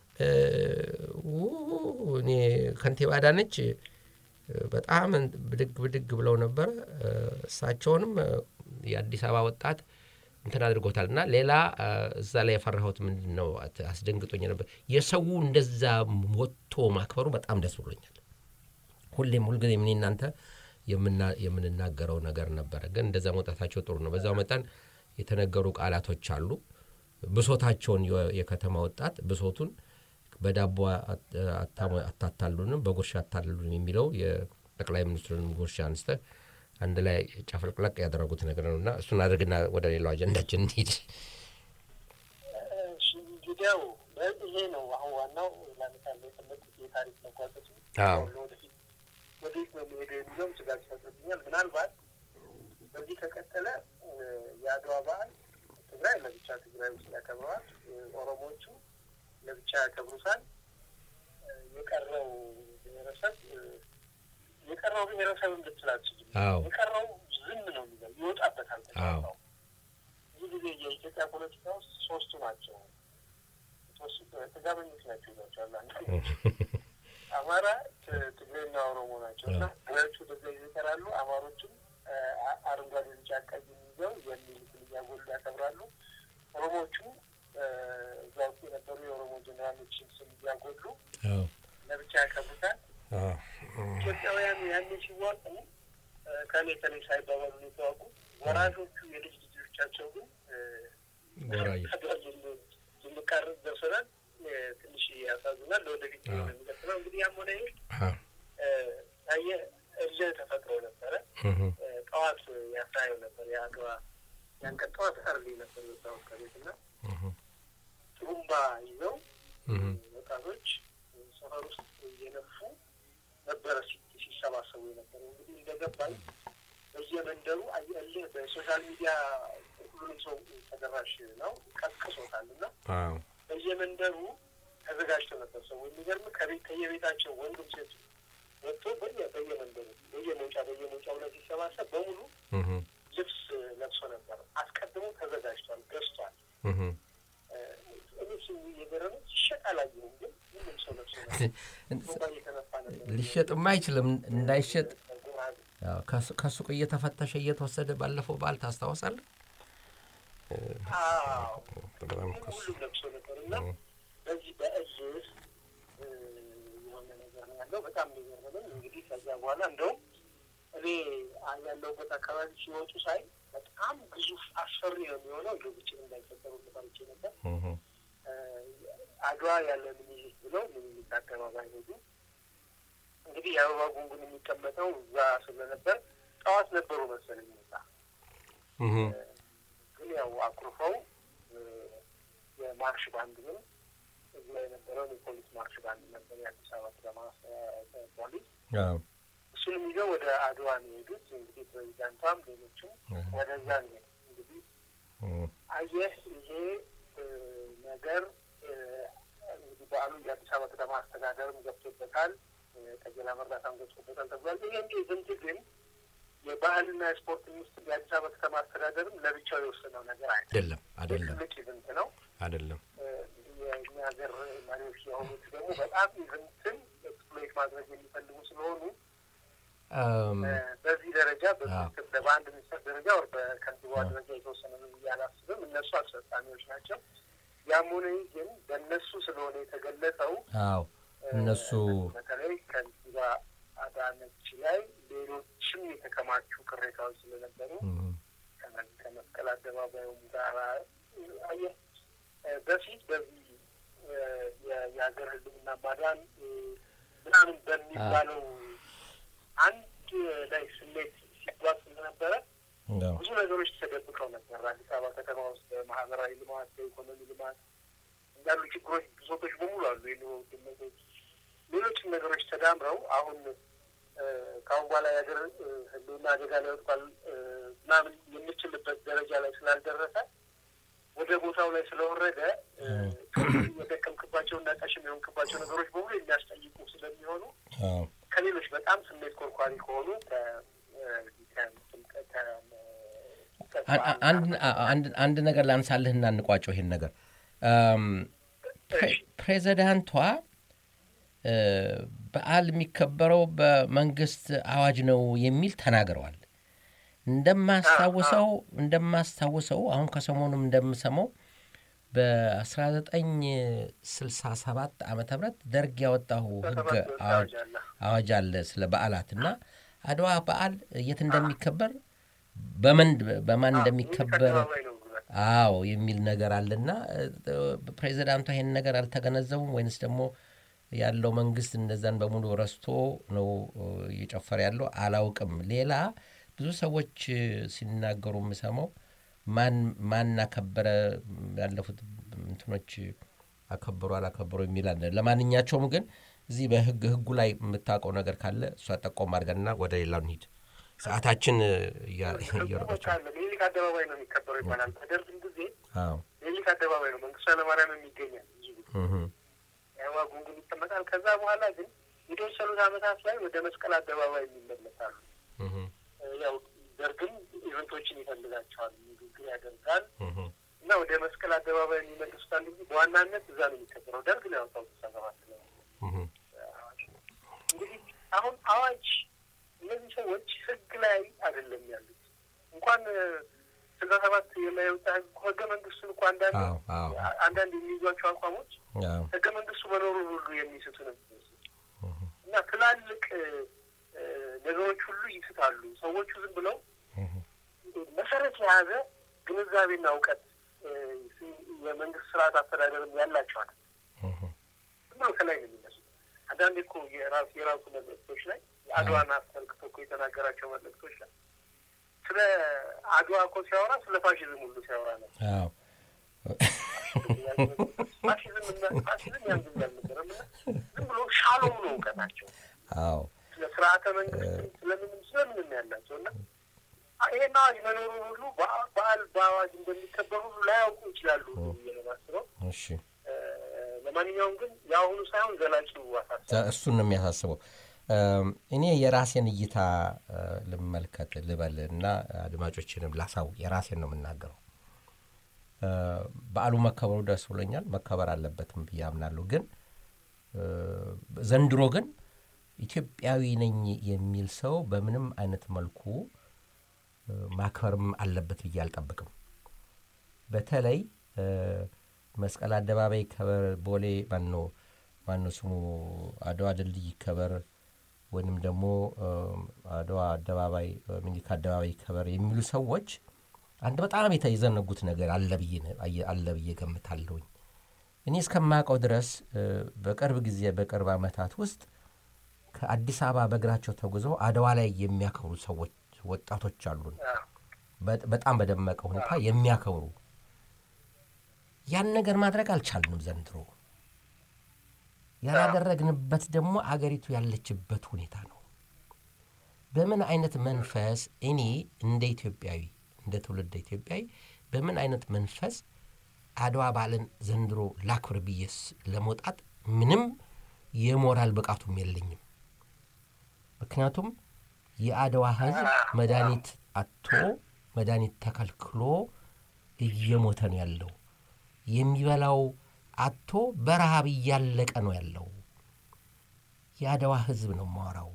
እኔ ከንቲባ አዳነች በጣም ብድግ ብድግ ብለው ነበር እሳቸውንም የአዲስ አበባ ወጣት እንትን አድርጎታልና ሌላ እዛ ላይ የፈራሁት ምንድነው አስደንግጦኝ ነበር የሰው እንደዛ ሞቶ ማክበሩ በጣም ደስ ብሎኛል ሁሌም ሁሉ ጊዜ ምን እናንተ የምና የምንናገረው ነገር ነበር ግን እንደዛ መውጣታቸው ጥሩ ነው በዛው መጣን የተነገሩ ቃላቶች አሉ ብሶታቸውን የከተማ ወጣት ብሶቱን በዳቦ አታታሉንም በጉርሻ አታታሉንም የሚለው የጠቅላይ ሚኒስትሩን ጉርሻ አንስተ አንድ ላይ ጫፍልቅልቅ ያደረጉት ነገር ነውና እሱን አድርግና ወደ ሌላው አጀንዳችን እንሂድ እሺ ቪዲዮ ይሄ ነው አሁን ዋናው ለምሳሌ ተመጥቶ የታሪክ መቋጠጥ አዎ ወደፊት ወደፊት ነው የሚሄደው ስጋት ይፈጥርብኛል ምናልባት በዚህ ከቀጠለ የአድዋ በዓል ትግራይ ለብቻ ትግራይ ውስጥ ያከብራል ኦሮሞዎቹ ለብቻ ያከብሩታል የቀረው ብሔረሰብ የቀረው ብሔረሰብ እንድትላችሁ የቀረው ዝም ነው የሚለው ይወጣበታል ተቀጣው ይህ ጊዜ የኢትዮጵያ ፖለቲካ ውስጥ ሶስቱ ናቸው ሶስቱ ተጋበኞች ናቸው ይላቸዋል አማራ ትግሬና ኦሮሞ ናቸውና ሁለቱ ደግሞ ይቀራሉ አማሮቹም አረንጓዴ ቢጫ ቀይ ይዘው የሚሉትን ያጎሉ ያከብራሉ ኦሮሞቹ እዛው የነበሩ የኦሮሞ ጀነራሎችን ስም ያጎሉ ለብቻ ያከብሩታል ኢትዮጵያውያን ያኔ ሲዋጡ ከኔ ከኔ ሳይባባሉ ይተዋቁ ወራሾቹ የልጅ ልጆቻቸው ግን ወራይ ዝምካር ደርሰናል ትንሽ ያሳዝናል ለወደፊት የሚቀጥለው እንግዲህ ያም ሆነ ይሄ አየ እርጀ ተፈጥሮ ነበረ ጠዋት ያሳየው ነበር ያድዋ ያንቀጠዋት አርሊ ነበር ነው ከቤትና ጥሩምባ ይዘው ወጣቶች ሰፈር ውስጥ የነፉ ነበር ሲሳ ይሰባሰቡ ነበር እንግዲህ እንደገባኝ በየመንደሩ አየልህ በሶሻል ሚዲያ ሁሉም ሰው ተደራሽ ነው ቀስቅሶታልና አዎ በየመንደሩ ተዘጋጅቶ ነበር ሰው የሚገርም ከቤት ከየቤታቸው ወንዶች ሴት ወጥቶ በየመንደሩ በየመውጫ በየመውጫው ላይ ሲሰባሰብ በሙሉ ልብስ ለብሶ ነበር አስቀድሞ ተዘጋጅቷል ገዝቷል እሱ የገረመው ይሸጣላየው ግን ምንም ሰው ለብሶ ነበር ሊሸጥም አይችልም እንዳይሸጥ ያው ከሱቅ እየተፈተሸ እየተወሰደ ባለፈው ባል ታስታውሳለህ አዎ በጣም ሁሉ ለብሶ ነበርና በዚህ በእዝስ የሆነ ነገር ያለው በጣም የሚገርመኝ እንግዲህ ከዛ በኋላ እንደው እኔ ያለሁበት አካባቢ ሲወጡ ሳይ በጣም ግዙፍ አስፈሪ ነው የሚሆነው ልጆች እንዳይፈጠሩ ልባልቼ ነበር አድዋ ያለ ምኒልክ ብለው ምኒልክ አደባባይ ሄዱ እንግዲህ የአበባ ጉንጉን የሚቀመጠው እዛ ስለነበር ጠዋት ነበሩ መሰለኝ እዛ ግን ያው አኩርፈው የማርሽ ባንድ ነው እዛ የነበረው የፖሊስ ማርሽ ባንድ ነበር የአዲስ አበባ ከተማ ፖሊስ አዎ እሱን ይዘው ወደ አድዋ ነው የሄዱት እንግዲህ ፕሬዚዳንቷም ሌሎችም ወደዛ ነው እንግዲህ አየህ ይሄ ነገር እንግዲህ በአሉ የአዲስ አበባ ከተማ አስተዳደርም ገብቶበታል ተገላ መርዳታም ገብቶበታል ተብሏል ይሄ እንግዲህ ዝንት ግን የባህልና ስፖርት ሚኒስትር የአዲስ አበባ ከተማ አስተዳደርም ለብቻው የወሰነው ነገር አይደለም አይደለም ልክ ዝንት ነው አይደለም የሀገር መሪዎች የሆኑት ደግሞ በጣም ኢቨንትን ኤክስፕሎይት ማድረግ የሚፈልጉ ስለሆኑ በዚህ ደረጃ በሚኒስትር በአንድ ሚኒስትር ደረጃ ወር በከንቲባ ደረጃ የተወሰነ ነው ያላስብም እነሱ አስፈጻሚዎች ናቸው ያም ሆነ ግን በእነሱ ስለሆነ የተገለጸው አዎ እነሱ በተለይ ከንቲባ አዳነች ላይ ሌሎችም የተከማቹ ቅሬታዎች ስለነበሩ ከመስቀል አደባባዩም ጋር አየ በፊት በዚህ የሀገር ህልውና ማዳን ምናምን በሚባለው አንድ ላይ ስሜት ሲጓዝ ስለነበረ ብዙ ነገሮች ተደብቀው ነበር አዲስ አበባ ከተማ ውስጥ ማህበራዊ ልማት ኢኮኖሚ ልማት ያሉ ችግሮች ብዙዎች በሙሉ አሉ የኑሮ ውድነቶች ሌሎችም ነገሮች ተዳምረው አሁን ካሁን በኋላ የሀገር ህልውና አደጋ ላይ ወጥቷል ምናምን የምችልበት ደረጃ ላይ ስላልደረሰ ወደ ቦታው ላይ ስለወረደ የደከምክባቸው እና ቀሽም የሆንክባቸው ነገሮች በሙሉ የሚያስጠይቁ ስለሚሆኑ ከሌሎች በጣም ስሜት ኮርኳሪ ከሆኑ አንድ አንድ ነገር ላንሳልህና እንቋጨው ይሄን ነገር ፕሬዚዳንቷ በዓል የሚከበረው በመንግስት አዋጅ ነው የሚል ተናግረዋል እንደማስታውሰው እንደማስታውሰው አሁን ከሰሞኑም እንደምሰማው በ1967 ዓመተ ምህረት ደርግ ያወጣው ህግ አዋጅ አለ ስለ በዓላትና አድዋ በዓል የት እንደሚከበር በመን በማን እንደሚከበር አዎ የሚል ነገር አለና ፕሬዚዳንቱ ይሄን ነገር አልተገነዘቡም ወይንስ ደግሞ ያለው መንግስት እንደዛን በሙሉ ረስቶ ነው እየጨፈረ ያለው አላውቅም ሌላ ብዙ ሰዎች ሲናገሩ መስማው ማን ማን አከበረ ያለፉት እንትኖች አከበሩ አላከበሩ የሚል አለ ለማንኛቸውም ግን እዚህ በህግ ህጉ ላይ የምታውቀው ነገር ካለ እሷ ተቆም አድርገና ወደ ሌላው እንሂድ ሰዓታችን እየሮጠች ነው ሌሊት አደባባይ ነው የሚከበረው ይባላል ተደርግም ጊዜ አዎ ሌሊት አደባባይ ነው መንግስት ለማርያም የሚገኛል እህ ያው ጉንጉን ይተመጣል ከዛ በኋላ ግን የተወሰኑት አመታት ላይ ወደ መስቀል አደባባይ የሚመለሳሉ እህ ያው ደርግም ኢቨንቶችን ይፈልጋቸዋል ንግግር ያደርጋል እና ወደ መስቀል አደባባይ የሚመለሱታል እንጂ በዋናነት እዛ ነው የሚከበረው ደርግ ነው ያወጣው ተሰባሰበ እህ እንግዲህ አሁን አዋጅ እነዚህ ሰዎች ህግ ላይ አይደለም ያሉት እንኳን ስለሰባት የማይወጣ ህገ መንግስቱን እንኳን አንዳንድ አንዳንድ የሚይዟቸው አቋሞች ህገ መንግስቱ መኖሩ ሁሉ የሚስቱ ነው እና ትላልቅ ነገሮች ሁሉ ይስታሉ ሰዎቹ ዝም ብለው መሰረት የያዘ ግንዛቤና ዕውቀት የመንግስት ስርዓት አስተዳደርም ያላቸው አይደል ነው ከላይ ነው የሚመስለው አንዳንዴ እኮ የራስ የራሱ መልእክቶች ላይ አድዋና አስመልክቶ እኮ የተናገራቸው መልእክቶች ላይ ስለ አድዋ እኮ ሲያወራ ስለ ፋሺዝም ሁሉ ሲያወራ ነው አዎ ፋሺዝም እና ፋሺዝም ያንዱ ያልነበረም ዝም ብሎ ሻሎም ነው ዕውቀታቸው አዎ ስለ ለስርዓተ መንግስት ስለምን ስለምን ያላቸውና አይና ይመኖሩ ሁሉ በዓል በአዋጅ እንደሚከበሩ ላያውቁ ይችላሉ የሚያስበው እሺ ለማንኛውም ግን ያሁኑ ሳይሆን ዘላቂው ዋሳሳ እሱን ነው የሚያሳስበው እኔ የራሴን እይታ ልመልከት ልበልና አድማጮችንም ላሳው የራሴን ነው የምናገረው በዓሉ መከበሩ ደስ ብሎኛል መከበር አለበትም ብያምናለሁ ግን ዘንድሮ ግን ኢትዮጵያዊ ነኝ የሚል ሰው በምንም አይነት መልኩ ማክበርም አለበት ብዬ አልጠብቅም በተለይ መስቀል አደባባይ ከበር ቦሌ ማንኖ ማንኖ ስሙ አድዋ ድልድይ ከበር ወንም ደግሞ አድዋ አደባባይ ሚኒካ አደባባይ ከበር የሚሉ ሰዎች አንድ በጣም የተይዘነጉት ነገር አለ ብዬ አለ ብዬ ገምታለሁ እኔ እስከማውቀው ድረስ በቅርብ ጊዜ በቅርብ አመታት ውስጥ ከአዲስ አበባ በእግራቸው ተጉዘው አድዋ ላይ የሚያከብሩ ሰዎች ወጣቶች አሉን በጣም በደመቀ ሁኔታ የሚያከብሩ ያን ነገር ማድረግ አልቻልንም ዘንድሮ ያላደረግንበት ደግሞ አገሪቱ ያለችበት ሁኔታ ነው በምን አይነት መንፈስ እኔ እንደ ኢትዮጵያዊ እንደ ትውልደ ኢትዮጵያዊ በምን አይነት መንፈስ አድዋ ባለን ዘንድሮ ላክብር ብዬስ ለመውጣት ምንም የሞራል ብቃቱም የለኝም ምክንያቱም የአድዋ ህዝብ መድኃኒት አጥቶ መድኃኒት ተከልክሎ እየሞተ ነው ያለው የሚበላው አጥቶ በረሃብ እያለቀ ነው ያለው የአድዋ ህዝብ ነው ማወራው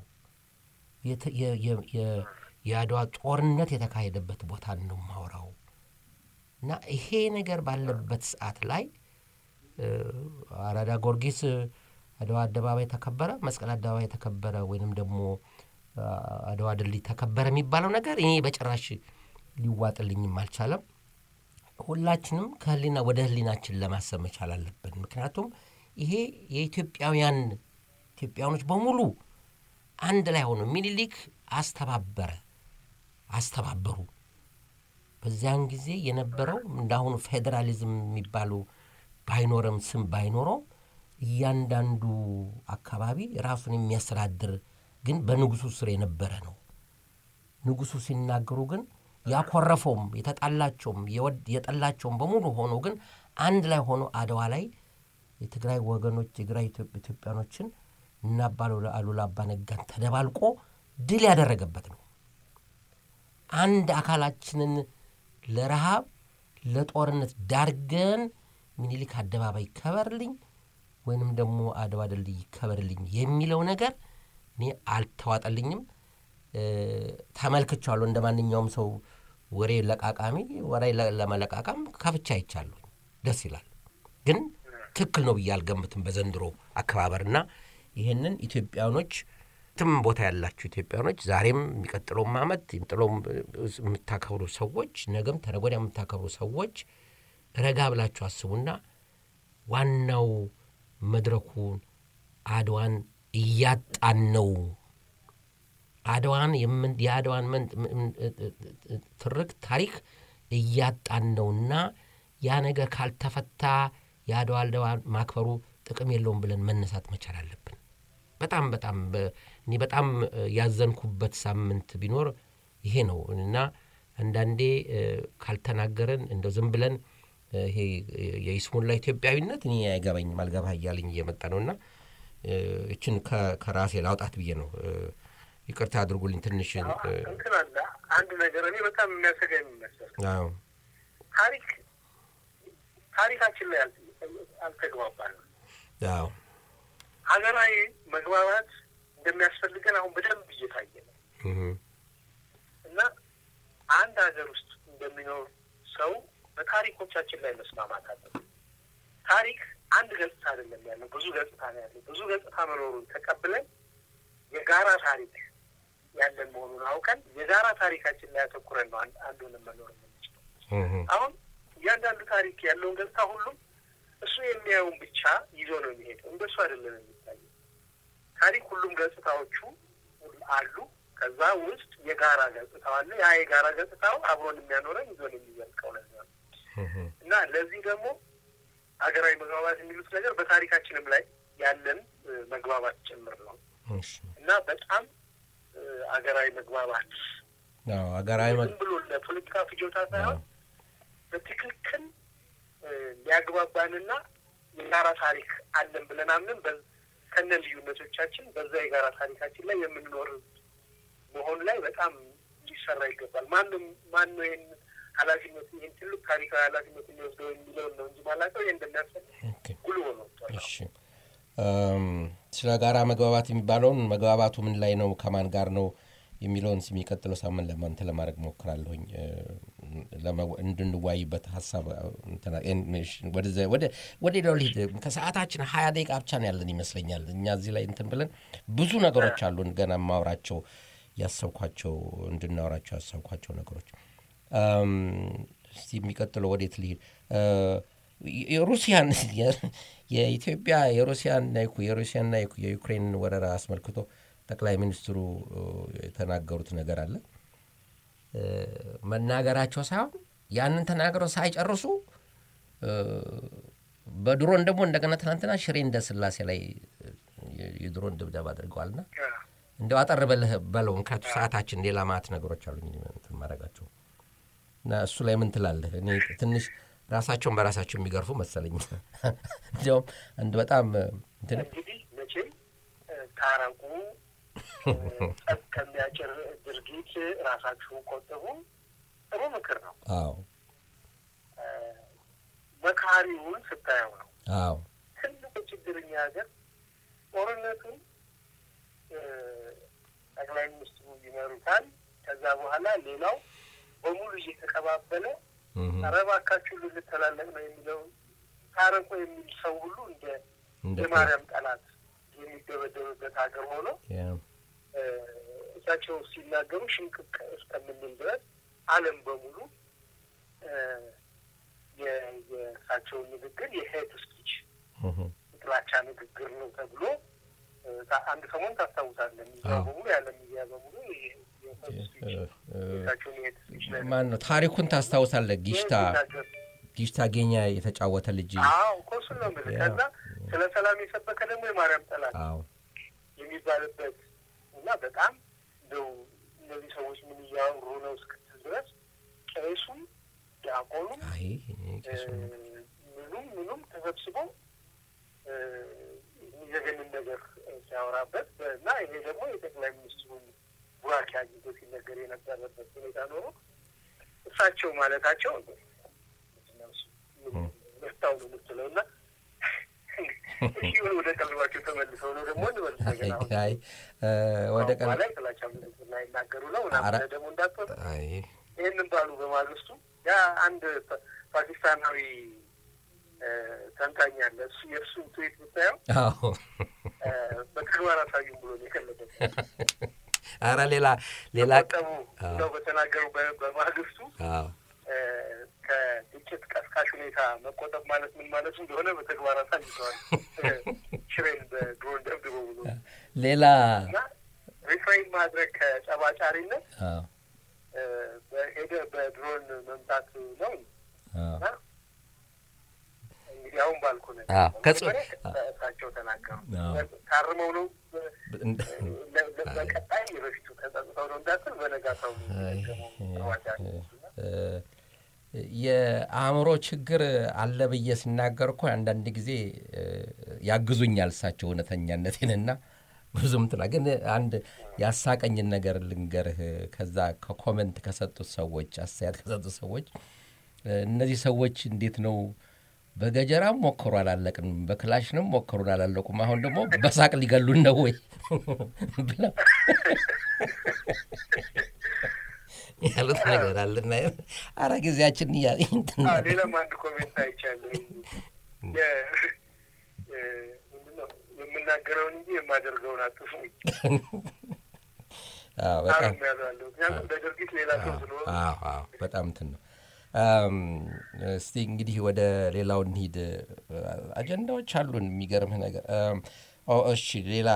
የአድዋ ጦርነት የተካሄደበት ቦታ ነው ማወራው እና ይሄ ነገር ባለበት ሰዓት ላይ አራዳ ጊዮርጊስ አድዋ አደባባይ ተከበረ መስቀል አደባባይ ተከበረ ወይንም ደግሞ አድዋ ድልድይ ተከበረ የሚባለው ነገር እኔ በጭራሽ ሊዋጥልኝም አልቻለም ሁላችንም ከህሊና ወደ ህሊናችን ለማሰብ መቻል አለብን ምክንያቱም ይሄ የኢትዮጵያውያን ኢትዮጵያኖች በሙሉ አንድ ላይ ሆኖ ሚኒሊክ አስተባበረ አስተባበሩ በዚያን ጊዜ የነበረው እንዳሁኑ ፌደራሊዝም የሚባሉ ባይኖርም ስም ባይኖረው እያንዳንዱ አካባቢ ራሱን የሚያስተዳድር ግን በንጉሱ ስር የነበረ ነው ንጉሱ ሲናገሩ ግን ያኮረፈውም የተጣላቸውም የጠላቸውም በሙሉ ሆኖ ግን አንድ ላይ ሆኖ አድዋ ላይ የትግራይ ወገኖች የትግራይ ኢትዮጵያኖችን እናባሉ አሉላ አባነጋን ተደባልቆ ድል ያደረገበት ነው አንድ አካላችንን ለረሃብ ለጦርነት ዳርገን ሚኒሊክ አደባባይ ከበርልኝ ወይንም ደግሞ አድዋ ድልድይ ከበርልኝ የሚለው ነገር እኔ አልተዋጠልኝም ተመልክቻለሁ እንደማንኛውም ሰው ወሬ ለቃቃሚ ወሬ ለማለቃቃም ከፍቻ ይቻላል ደስ ይላል ግን ትክክል ነው ብዬ አልገምትም በዘንድሮ አከባበርና ይሄንን ኢትዮጵያኖች ትም ቦታ ያላችሁ ኢትዮጵያኖች ዛሬም የሚቀጥለው ማመት ይምጥሎም የምታከብሩ ሰዎች ነገም ተረጎዳ የምታከብሩ ሰዎች ረጋ ብላችሁ አስቡና ዋናው መድረኩን አድዋን እያጣን ነው አድዋን የምን ያድዋን ምን ትርክ ታሪክ እያጣን ነውና ያ ነገር ካልተፈታ ያድዋ አድዋን ማክበሩ ጥቅም የለውም ብለን መነሳት መቻል አለብን በጣም በጣም እኔ በጣም ያዘንኩበት ሳምንት ቢኖር ይሄ ነው እና አንዳንዴ ካልተናገረን እንደው ዝም ብለን ይሄ የኢስሙላ ኢትዮጵያዊነት እኔ አይገባኝም ማልገባ ይያልኝ እየመጣ ነውና እቺን ከራሴ ላውጣት ብዬ ነው ይቅርታ አድርጉልኝ ትንሽ እንትን አለ አንድ ነገር እኔ በጣም የሚያሰጋኝ መሰለኝ አዎ ታሪክ ታሪካችን ላይ አልተግባባንም አዎ ሀገራዊ መግባባት እንደሚያስፈልገን አሁን በደንብ እየታየ ነው እና አንድ ሀገር ውስጥ እንደሚኖር ሰው በታሪኮቻችን ላይ መስማማት አለበት ታሪክ አንድ ገጽታ አይደለም ያለው ብዙ ገጽታ ነው ያለው ብዙ ገጽታ መኖሩን ተቀብለን የጋራ ታሪክ ያለን መሆኑን አውቀን የጋራ ታሪካችን ላይ አተኩረን ነው አንዱን መኖር የምንችለው አሁን ያንዳንዱ ታሪክ ያለውን ገጽታ ሁሉ እሱ የሚያዩን ብቻ ይዞ ነው የሚሄደው እንደሱ አይደለም የሚታየው ታሪክ ሁሉም ገጽታዎቹ አሉ ከዛ ውስጥ የጋራ ገጽታው አለ ያ የጋራ ገጽታው አብሮን የሚያኖረን ይዞን የሚዘልቀው ነገር እና ለዚህ ደግሞ ሀገራዊ መግባባት የሚሉት ነገር በታሪካችንም ላይ ያለን መግባባት ጭምር ነው እና በጣም አገራዊ መግባባት ነው አገራዊ ብሎ ለፖለቲካ ፍጆታ ሳይሆን በትክክል ሊያግባባንና የጋራ ታሪክ አለን ብለን አምነን በከነ ልዩነቶቻችን በዛ የጋራ ታሪካችን ላይ የምንኖር መሆን ላይ በጣም ሊሰራ ይገባል። ማንም ማን ነው ይሄን ኃላፊነት ይሄን ትልቅ ታሪካዊ ኃላፊነት የሚወስደው የሚለው ነው እንጂ ማላቀው ይሄን እንደሚያስፈልግ ጉሉ ነው። እሺ እም ስለ ጋራ መግባባት የሚባለውን መግባባቱ ምን ላይ ነው ከማን ጋር ነው የሚለውን የሚቀጥለው ሳምንት ለማንተ ለማድረግ ሞክራለሁኝ እንድንዋይበት ሐሳብ እንትና ወደ ወደ ወደ ዶሊድ ከሰዓታችን ሃያ ደቂቃ ብቻ ነው ያለን ይመስለኛል። እኛ እዚህ ላይ እንትን ብለን ብዙ ነገሮች አሉን ገና ማውራቸው ያሰብኳቸው እንድናወራቸው ያሰብኳቸው ነገሮች አም እስቲ የሚቀጥለው ወዴት ልሂድ የሩሲያን የኢትዮጵያ የሩሲያን የሩሲያና የዩክሬን ወረራ አስመልክቶ ጠቅላይ ሚኒስትሩ የተናገሩት ነገር አለ መናገራቸው ሳይሆን ያንን ተናግረው ሳይጨርሱ በድሮን ደግሞ እንደገና ትናንትና ሽሬ እንደ ስላሴ ላይ የድሮን ድብደባ አድርገዋልና እንደው አጠርበልህ በለው እንካቱ ሰዓታችን ሌላ ማት ነገሮች አሉኝ እንትን ማረጋቸው እና እሱ ላይ ምን ትላለህ? እኔ ትንሽ ራሳቸውን በራሳቸው የሚገርፉ መሰለኝ እንደው አንድ በጣም እንትን እንግዲህ መቼም ታረቁ ከሚያጭር ድርጊት ራሳችሁን ቆጥቡ ጥሩ ምክር ነው። አዎ መካሪውን ስታየው ነው። አዎ ትልቁ ችግርኛ ሀገር ጦርነቱን ጠቅላይ ሚኒስትሩ ይመሩታል። ከዛ በኋላ ሌላው በሙሉ እየተቀባበለ አረባካችሁ ልትተላለቅ ነው የሚለው ታረቁ የሚል ሰው ሁሉ እንደ የማርያም ጠላት የሚደበደብበት ሀገር ሆኖ እሳቸው ሲናገሩ ሽንቅቅ እስከምንል ድረስ ዓለም በሙሉ የእሳቸውን ንግግር የሄት ስፒች ጥላቻ ንግግር ነው ተብሎ አንድ ሰሞን ታስታውሳለህ። ሚዲያው በሙሉ ያለ ሚዲያ በሙሉ ማን ነው ታሪኩን ታስታውሳለህ? ጊሽታ ጊሽታ ገኛ የተጫወተ ልጅ አዎ ኮሱ ነው ማለት ከዛ ስለ ሰላም የሰበከ ደግሞ የማርያም ጠላት አዎ የሚባልበት እና በጣም ነው እነዚህ ሰዎች ምን ያወሩ ነው እስክትል ድረስ ቄሱ ዲያቆኑ አይ ምኑም ምኑም ተሰብስበው የገነን ነገር ሲያወራበት እና ይሄ ደግሞ የጠቅላይ ሚኒስትሩን ቡራኬ አግኝቶ ሲነገር የነበረበት ሁኔታ ኖሮ እሳቸው ማለታቸው መስታው ነው የምትለውና ይሁን ወደ ቀልባቸው ተመልሰው ነው ደግሞ እንበልሰው አይ ወደ ቀልባ ላይ ጥላቻ ምንድነው ይናገሩ ነው እና ደግሞ እንዳትወጣ አይ ይሄንን ባሉ በማግስቱ ያ አንድ ፓኪስታናዊ ተንታኝ አለ እሱ የእሱ ትዊት ብታየው አዎ በተግባር አሳዩም ብሎ ነው የከለደው። አራ ሌላ ሌላ ነው በተናገሩ በማግስቱ አዎ ከግጭት ቀስቃሽ ሁኔታ መቆጠብ ማለት ምን ማለት እንደሆነ በተግባር አሳይተዋል። ሽሬን በድሮን ደብድበው ብሎ ሌላ ሪፍሬን ማድረግ ከጸባጫሪነት አዎ በሄደ በድሮን መምታት ነው። አዎ እንግዲህ አሁን ባልኩ ነው አዎ ከጻቸው ተናገሩ ታርመው ነው ለቀጣይ የበፊቱ ተጠቅሰው ነው እንዳትል በነጋታው ነው የአእምሮ ችግር አለ ብዬ ሲናገር እኮ አንዳንድ ጊዜ ያግዙኛል እሳቸው እውነተኛነቴንና ብዙም እንትና ግን አንድ ያሳቀኝን ነገር ልንገርህ ከዛ ከኮሜንት ከሰጡት ሰዎች አስተያየት ከሰጡት ሰዎች እነዚህ ሰዎች እንዴት ነው በገጀራም ሞከሩ አላለቅንም በክላሽንም ሞከሩ አላለቁም አሁን ደግሞ በሳቅ ሊገሉን ነው ወይ ብላ ያሉት ነገር አለና አራ ጊዜያችን ያ እንትና ሌላ አንድ ኮሜንት አይቻለሁ የ ምንድነው የምናገረውን እንጂ የማደርገውን አጥፉ አዎ በጣም ያለው ያለው በድርጊት ሌላ ሰው ስለሆነ አዎ አዎ በጣም እንትን ነው አም እስቲ እንግዲህ ወደ ሌላው እንሂድ አጀንዳዎች አሉን የሚገርም ነገር ኦ እሺ ሌላ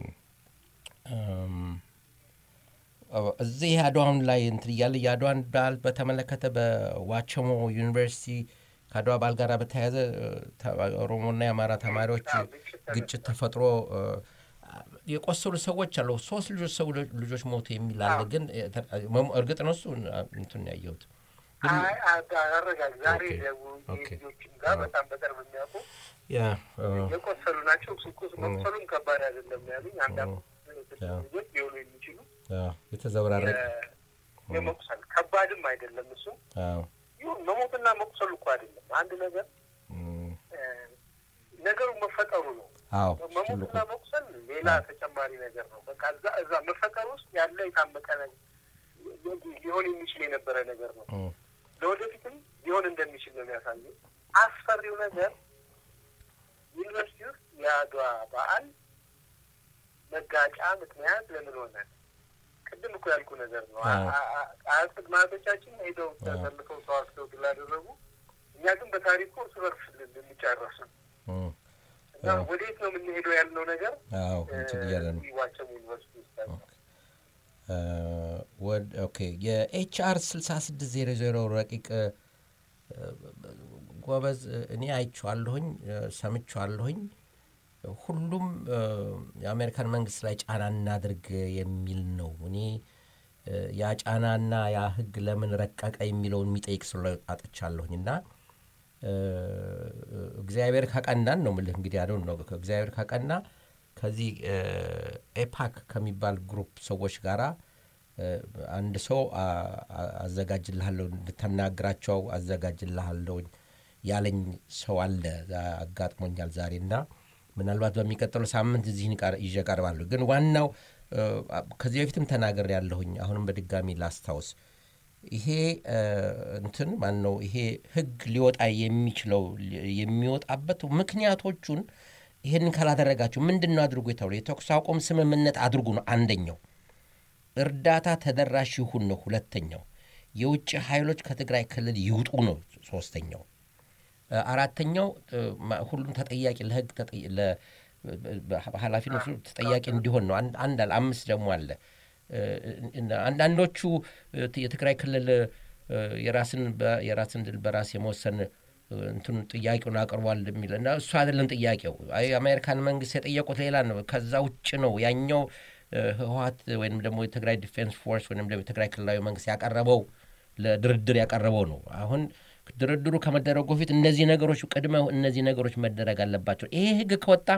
አም እዚህ አድዋን ላይ እንትን ይያለ ያድዋን ባል በተመለከተ በዋቸሞ ዩኒቨርሲቲ ከአድዋ ባል ጋር በተያያዘ ኦሮሞና የአማራ ተማሪዎች ግጭት ተፈጥሮ የቆሰሉ ሰዎች አሉ ሶስት ልጆች ሰው ልጆች ሞቱ የሚል አለ ግን እርግጥ ነው እሱ እንትን ያየሁት አይ አረጋግ ዛሬ ልጆችም ጋር በጣም በቅርብ የሚያውቁ ያ የቆሰሉ ናቸው ሱቁስ መቆሰሉም ከባድ አይደለም ያሉኝ አንዳንድ ልጆች ሊሆኑ የሚችሉ ያ የተዘበራረቀ የመቆሰል ከባድም አይደለም እሱ አዎ ይሁን መሞትና መቆሰሉ እኮ አይደለም አንድ ነገር ነገሩ መፈጠሩ ነው አዎ መሞትና መቆሰል ሌላ ተጨማሪ ነገር ነው በቃ እዛ እዛ መፈጠሩ ውስጥ ያለ የታመቀ ነገር ሊሆን የሚችል የነበረ ነገር ነው ለወደፊትም ሊሆን እንደሚችል ነው የሚያሳየው አስፈሪው ነገር ዩኒቨርሲቲ ውስጥ የአድዋ በዓል መጋጫ ምክንያት ለምን ሆነ ቅድም እኮ ያልኩ ነገር ነው አጥማቶቻችን ሄደው ተሰልፈው ተዋክተው ድል አደረጉ እኛ ግን በታሪኩ እርስ በርስ ልንጫረስ ነው እና ወዴት ነው የምንሄደው ያልነው ነገር አዎ እንትን እያለ ነው ይዋቸሙ ዩኒቨርሲቲ ውስጥ ወድ ኦኬ የኤችአር ስልሳ ስድስት ዜሮ ዜሮ ረቂቅ ጎበዝ እኔ አይቻለሁኝ ሰምቻለሁኝ ሁሉም የአሜሪካን መንግስት ላይ ጫና እናድርግ የሚል ነው እኔ ያ ጫናና ያ ህግ ለምን ረቀቀ የሚለውን የሚጠይቅ ስለ አጥቻለሁኝና እግዚአብሔር ካቀናን ነው ማለት እንግዲህ አይደል ነው እግዚአብሔር ካቀና ከዚህ ኤፓክ ከሚባል ግሩፕ ሰዎች ጋራ አንድ ሰው አዘጋጅልሃለሁ እንድትናገራቸው አዘጋጅልሃለሁ ያለኝ ሰው አለ አጋጥሞኛል ዛሬና ምናልባት በሚቀጥለው ሳምንት እዚህ ይቀርባሉ ግን ዋናው ከዚህ በፊትም ተናገር ያለሁኝ አሁንም በድጋሚ ላስታውስ ይሄ እንትን ማን ነው ይሄ ህግ ሊወጣ የሚችለው የሚወጣበት ምክንያቶቹን ይሄን ካላደረጋችሁ ምንድነው አድርጉ ይተውሉ የተኩስ አቁም ስምምነት አድርጉ ነው አንደኛው እርዳታ ተደራሽ ይሁን ነው ሁለተኛው የውጭ ኃይሎች ከትግራይ ክልል ይውጡ ነው ሶስተኛው አራተኛው ሁሉም ተጠያቂ ለህግ ተጠያቂ ለኃላፊነቱ ተጠያቂ እንዲሆን ነው አንድ አለ አምስት ደግሞ አለ አንዳንዶቹ የትግራይ ክልል የራስን የራስን ድል በራስ የመወሰን እንትን ጥያቄውን አቅርቧል የሚልና እሱ አይደለም ጥያቄው አይ አሜሪካን መንግስት የጠየቁት ሌላ ነው ከዛ ውጭ ነው ያኛው ህዋት ወይንም ደግሞ የትግራይ ዲፌንስ ፎርስ ወይንም ደግሞ የትግራይ ክልላዊ መንግስት ያቀረበው ለድርድር ያቀረበው ነው አሁን ድርድሩ ከመደረጉ በፊት እነዚህ ነገሮች ቀድመው እነዚህ ነገሮች መደረግ አለባቸው ይሄ ህግ ከወጣ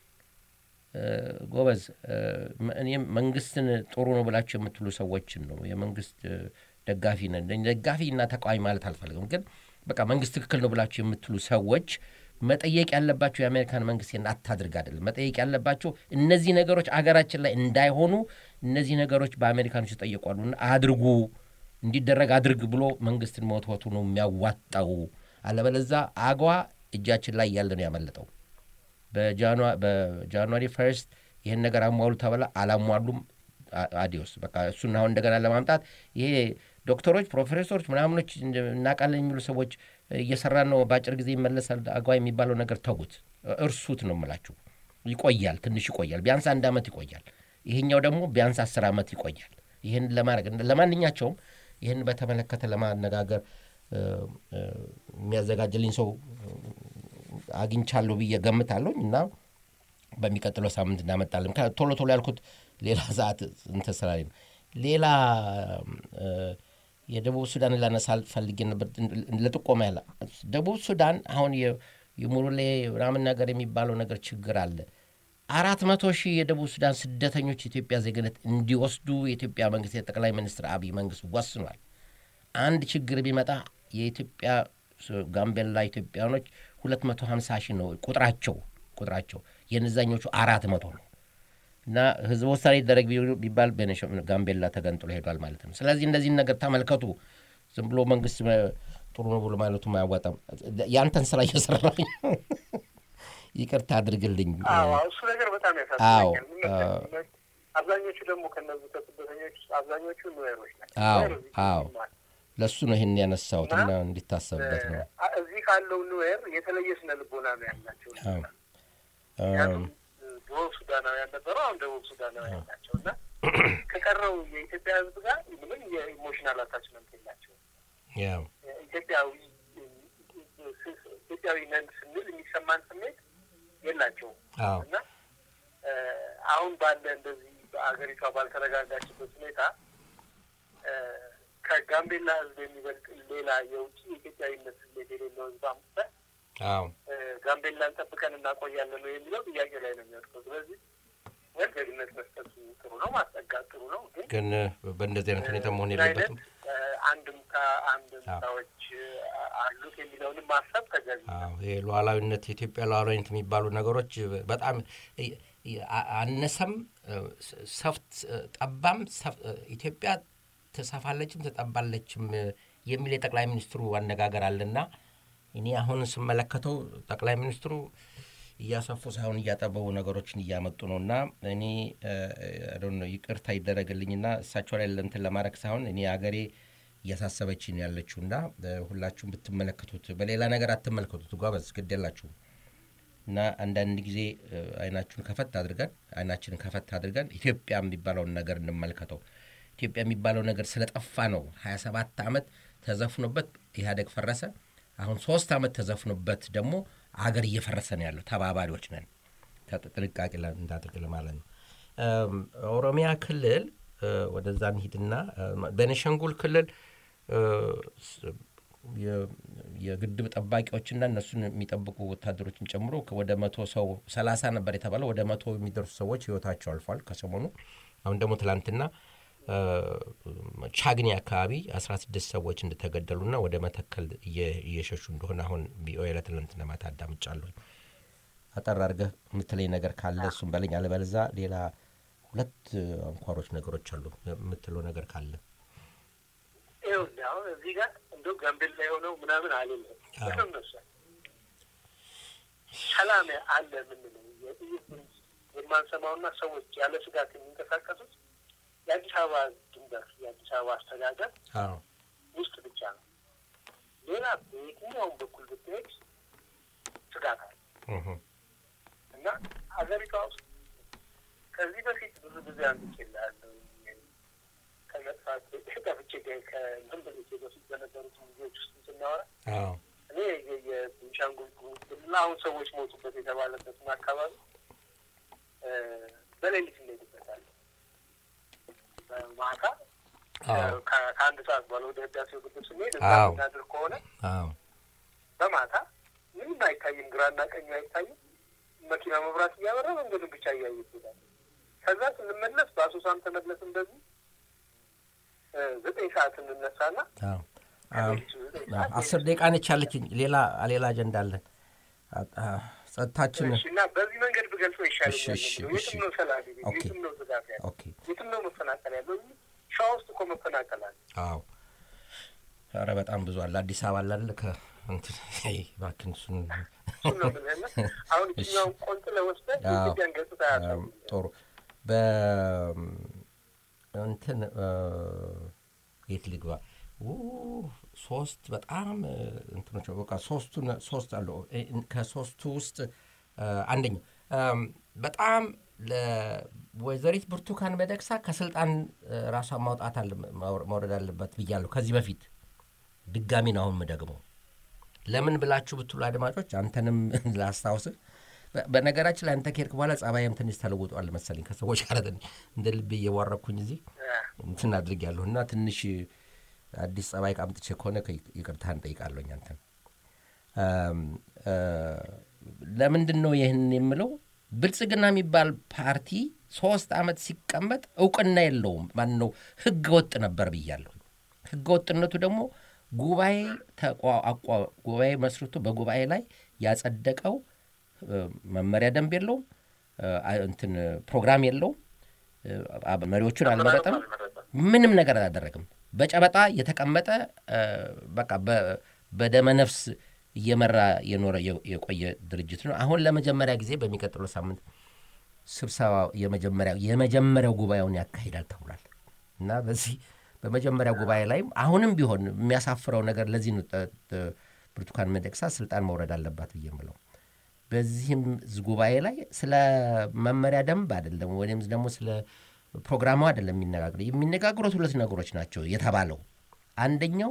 ጎበዝ እኔም መንግስትን ጥሩ ነው ብላችሁ የምትሉ ሰዎችን ነው የመንግስት ደጋፊ ነን ደጋፊና ተቃዋሚ ማለት አልፈልግም ግን በቃ መንግስት ትክክል ነው ብላችሁ የምትሉ ሰዎች መጠየቅ ያለባችሁ የአሜሪካን መንግስትን አታድርግ አይደለም መጠየቅ ያለባችሁ እነዚህ ነገሮች አገራችን ላይ እንዳይሆኑ እነዚህ ነገሮች በአሜሪካኖች ተጠየቋሉና አድርጉ እንዲደረግ አድርግ ብሎ መንግስትን መወትወቱ ነው የሚያዋጣው አለበለዛ አጓ እጃችን ላይ ያለ ነው ያመለጠው በጃንዋሪ በጃንዋሪ ፈርስት ይሄን ነገር አሟሉ ተባለ አላሟሉም አዲዮስ በቃ እሱን አሁን እንደገና ለማምጣት ይሄ ዶክተሮች ፕሮፌሰሮች ምናምኖች እናቃለን የሚሉ ሰዎች እየሰራ ነው ባጭር ጊዜ ይመለሳል አጓ የሚባለው ነገር ተውት እርሱት ነው የምላችሁ ይቆያል ትንሽ ይቆያል ቢያንስ አንድ አመት ይቆያል ይሄኛው ደግሞ ቢያንስ አስር አመት ይቆያል ይሄን ለማድረግ ለማንኛቸውም ይሄን በተመለከተ ለማነጋገር የሚያዘጋጅልኝ ሰው አግኝቻለሁ ብዬ ገምታለሁና በሚቀጥለው ሳምንት እናመጣለን ቶሎ ቶሎ ያልኩት ሌላ ሰዓት እንተ ስራይ ሌላ የደቡብ ሱዳን ላነሳል ፈልጌ ነበር ለጥቆማ ያለ ደቡብ ሱዳን አሁን የሙሩሌ ራምን ነገር የሚባለው ነገር ችግር አለ አራት መቶ ሺህ የደቡብ ሱዳን ስደተኞች ኢትዮጵያ ዜግነት እንዲወስዱ የኢትዮጵያ መንግስት የጠቅላይ ሚኒስትር አብይ መንግስት ወስኗል አንድ ችግር ቢመጣ የኢትዮጵያ ጋምቤላ ኢትዮጵያኖች ሁለት መቶ ሃምሳ ሺህ ነው ቁጥራቸው ቁጥራቸው የነዛኞቹ አራት መቶ ነው እና ህዝብ ወሳኔ ደረግ ቢባል በነሽም ጋምቤላ ተገንጥሎ ሄዷል ማለት ነው ስለዚህ እንደዚህ ነገር ተመልከቱ ዝም ብሎ መንግስት ጥሩ ነው ብሎ ማለቱ ማያዋጣም ያንተን ስራ እየሰራኝ ይቅርታ አድርግልኝ አዎ እሱ ነገር በጣም ያሳዝናል አብዛኞቹ ደግሞ ከነዚህ ተስበተኞች አብዛኞቹ ኑዌሮች ናቸው አዎ አዎ ለሱ ነው ይሄን ያነሳውትና እንዲታሰብበት ነው እዚህ ካለው ኑዌር የተለየ ስነ ልቦና ነው ያላቸው አዎ ደቡብ ሱዳናውያን ነበሩ አሁን ደቡብ ሱዳናውያን ናቸውና ከቀረው የኢትዮጵያ ህዝብ ጋር ምንም የኢሞሽናል አታችመንት የላቸው ያው ኢትዮጵያዊ ኢትዮጵያዊ ነን ስንል የሚሰማን ስሜት የላቸው እና አሁን ባለ እንደዚህ በአገሪቷ ባልተረጋጋችበት ሁኔታ ከጋምቤላ ህዝብ የሚበልጥ ሌላ የውጭ ኢትዮጵያዊነት ስሜት የሌለው ህዝብ አምጥተህ አዎ ጋምቤላን ጠብቀን እናቆያለን ነው የሚለው ጥያቄ ላይ ነው የሚወድቀው። ስለዚህ ወልገድነት መስጠቱ ጥሩ ነው፣ ማስጠጋት ጥሩ ነው። ግን በእንደዚህ አይነት ሁኔታ መሆን የለበትም። አንድምታ አንድምታዎች አሉት የሚለውን ማሰብ ተገቢ ነው። አዎ ይሄ ሉዓላዊነት የኢትዮጵያ ሉዓላዊነት የሚባሉ ነገሮች በጣም አነሰም ሰፍት ጠባም ኢትዮጵያ ተሳፋለችም ተጠባለችም የሚል የጠቅላይ ሚኒስትሩ አነጋገር አለና እኔ አሁን ስመለከተው ጠቅላይ ሚኒስትሩ እያሰፉ ሳይሆን እያጠበቡ ነገሮችን እያመጡ ነውና እኔ አዶን ይቅርታ ይደረግልኝና እሳቸው ላይ እንትን ለማድረግ ሳይሆን እኔ አገሬ እያሳሰበችኝ ያለችውና ሁላችሁም ብትመለከቱት በሌላ ነገር አትመለከቱት ጓበዝ ግዴላችሁ እና አንዳንድ ጊዜ አይናችሁን ከፈት አድርገን አይናችንን ከፈት አድርገን ኢትዮጵያ የሚባለውን ነገር እንመልከተው። ኢትዮጵያ የሚባለው ነገር ስለጠፋ ነው ሀያ ሰባት አመት ተዘፍኖበት ኢህአዴግ ፈረሰ። አሁን ሶስት አመት ተዘፍኖበት ደግሞ አገር እየፈረሰ ነው ያለው። ተባባሪዎች ነን ተጥልቃቂ እንዳድርግ ለማለት ነው። ኦሮሚያ ክልል ወደዛ እንሂድና ቤኒሻንጉል ክልል የግድብ ጠባቂዎችና እነሱን የሚጠብቁ ወታደሮችን ጨምሮ ወደ መቶ ሰው ሰላሳ ነበር የተባለው ወደ መቶ የሚደርሱ ሰዎች ህይወታቸው አልፏል ከሰሞኑ። አሁን ደግሞ ትላንትና ቻግኒ አካባቢ አስራ ስድስት ሰዎች እንደተገደሉና ወደ መተከል እየሸሹ እንደሆነ አሁን ቢኦኤ ለትላንትና ማታ አዳምጫለሁ። አጠር አድርገህ የምትለኝ ነገር ካለ እሱም በለኝ፣ አለበለዚያ ሌላ ሁለት አንኳሮች ነገሮች አሉ የምትለው ነገር ካለ። ይኸውልህ አሁን እዚህ ጋር እንደው ጋምቤላ የሆነው ምናምን አይደለም ተከምነሳ ሰላም አለ ምንለው የማንሰማውና ሰዎች ያለ ስጋት የሚንቀሳቀሱት የአዲስ አበባ ድንበር የአዲስ አበባ አስተዳደር አዎ ውስጥ ብቻ ነው። ሌላ በየትኛውም በኩል ብትሄድ ስጋት አለ እና አገሪቷ ውስጥ ከዚህ በፊት ብዙ ጊዜ አንድችላለሁ ከመጥፋት ከፍቼ ከእንትን በፊት በፊት በነበሩት ጊዜዎች ውስጥ ስናወራ አዎ እኔ የቤኒሻንጉል ጉሙዝ አሁን ሰዎች ሞቱበት የተባለበትን አካባቢ በሌሊት እንሄድበታለን። ማታ ከአንድ ሰዓት በኋላ ወደ ህዳሴው ግድብ ስንሄድ እዛ ምናድር ከሆነ በማታ ምንም አይታይም፣ ግራና ቀኝ አይታይም። መኪና መብራት እያበራ መንገዱን ብቻ እያየ ይሄዳል። ከዛ ስንመለስ በአሶሳም ተመለስ እንደዚህ ዘጠኝ ሰዓት እንነሳና አስር ደቂቃ ነች ያለችኝ። ሌላ ሌላ አጀንዳ አለን ጸጥታችን እና በዚህ መንገድ ብገልጾ ይሻላል። የትም ነው ሰላም ያለው፣ የትም ነው ስጋት ያለው፣ የትም ነው መፈናቀል ያለው። ሻው ውስጥ እኮ መፈናቀል አለ። አዎ ኧረ በጣም ብዙ አለ። አዲስ አበባ አለ አይደል? ከእንትን አይ እባክህን እሱን ነው ብለና አሁን እኛው ቆንጥለ ወስደን ኢትዮጵያን ገጽታ ያለው ጥሩ በ እንትን የት ልግባ ሶስት በጣም እንትኖች በቃ ሶስቱን ሶስት አሉ። ከሶስቱ ውስጥ አንደኛው በጣም ለወይዘሪት ብርቱካን ሚደቅሳ ከስልጣን ራሷን ማውጣት አለ ማውረድ አለበት ብያለሁ ከዚህ በፊት። ድጋሚ ነው አሁን የምደግመው። ለምን ብላችሁ ብትሉ አድማጮች አንተንም ላስታውስህ። በነገራችን ላይ አንተ ከሄድክ በኋላ ጸባይም ትንሽ ተለውጧል መሰለኝ። ከሰዎች ጋር እንደ ልብ እየዋረኩኝ እዚህ እንትን አድርጌያለሁና ትንሽ አዲስ ጸባይ ቃምጥቼ ከሆነ ይቅርታ እንጠይቃለሁኝ አንተን። ለምንድን ነው ይህን የምለው? ብልጽግና የሚባል ፓርቲ ሶስት አመት ሲቀመጥ እውቅና የለውም። ማን ነው ህገ ወጥ ነበር ብያለሁ። ህገ ወጥነቱ ደግሞ ጉባኤ ተቋቋ ጉባኤ መስርቶ በጉባኤ ላይ ያጸደቀው መመሪያ ደንብ የለውም፣ እንትን ፕሮግራም የለውም፣ መሪዎቹን አልመረጠም፣ ምንም ነገር አላደረገም። በጨበጣ የተቀመጠ በቃ በደመ ነፍስ እየመራ የኖረ የቆየ ድርጅት ነው። አሁን ለመጀመሪያ ጊዜ በሚቀጥለው ሳምንት ስብሰባ የመጀመሪያው የመጀመሪያው ጉባኤውን ያካሂዳል ተብሏል እና በዚህ በመጀመሪያው ጉባኤ ላይ አሁንም ቢሆን የሚያሳፍረው ነገር ለዚህ ነው ብርቱካን ሚደቅሳ ስልጣን መውረድ አለባት ብዬምለው። በዚህም ጉባኤ ላይ ስለ መመሪያ ደንብ አይደለም ወይንም ደግሞ ስለ ፕሮግራሙ አይደለም የሚነጋገሩ የሚነጋገሩት ሁለት ነገሮች ናቸው የተባለው። አንደኛው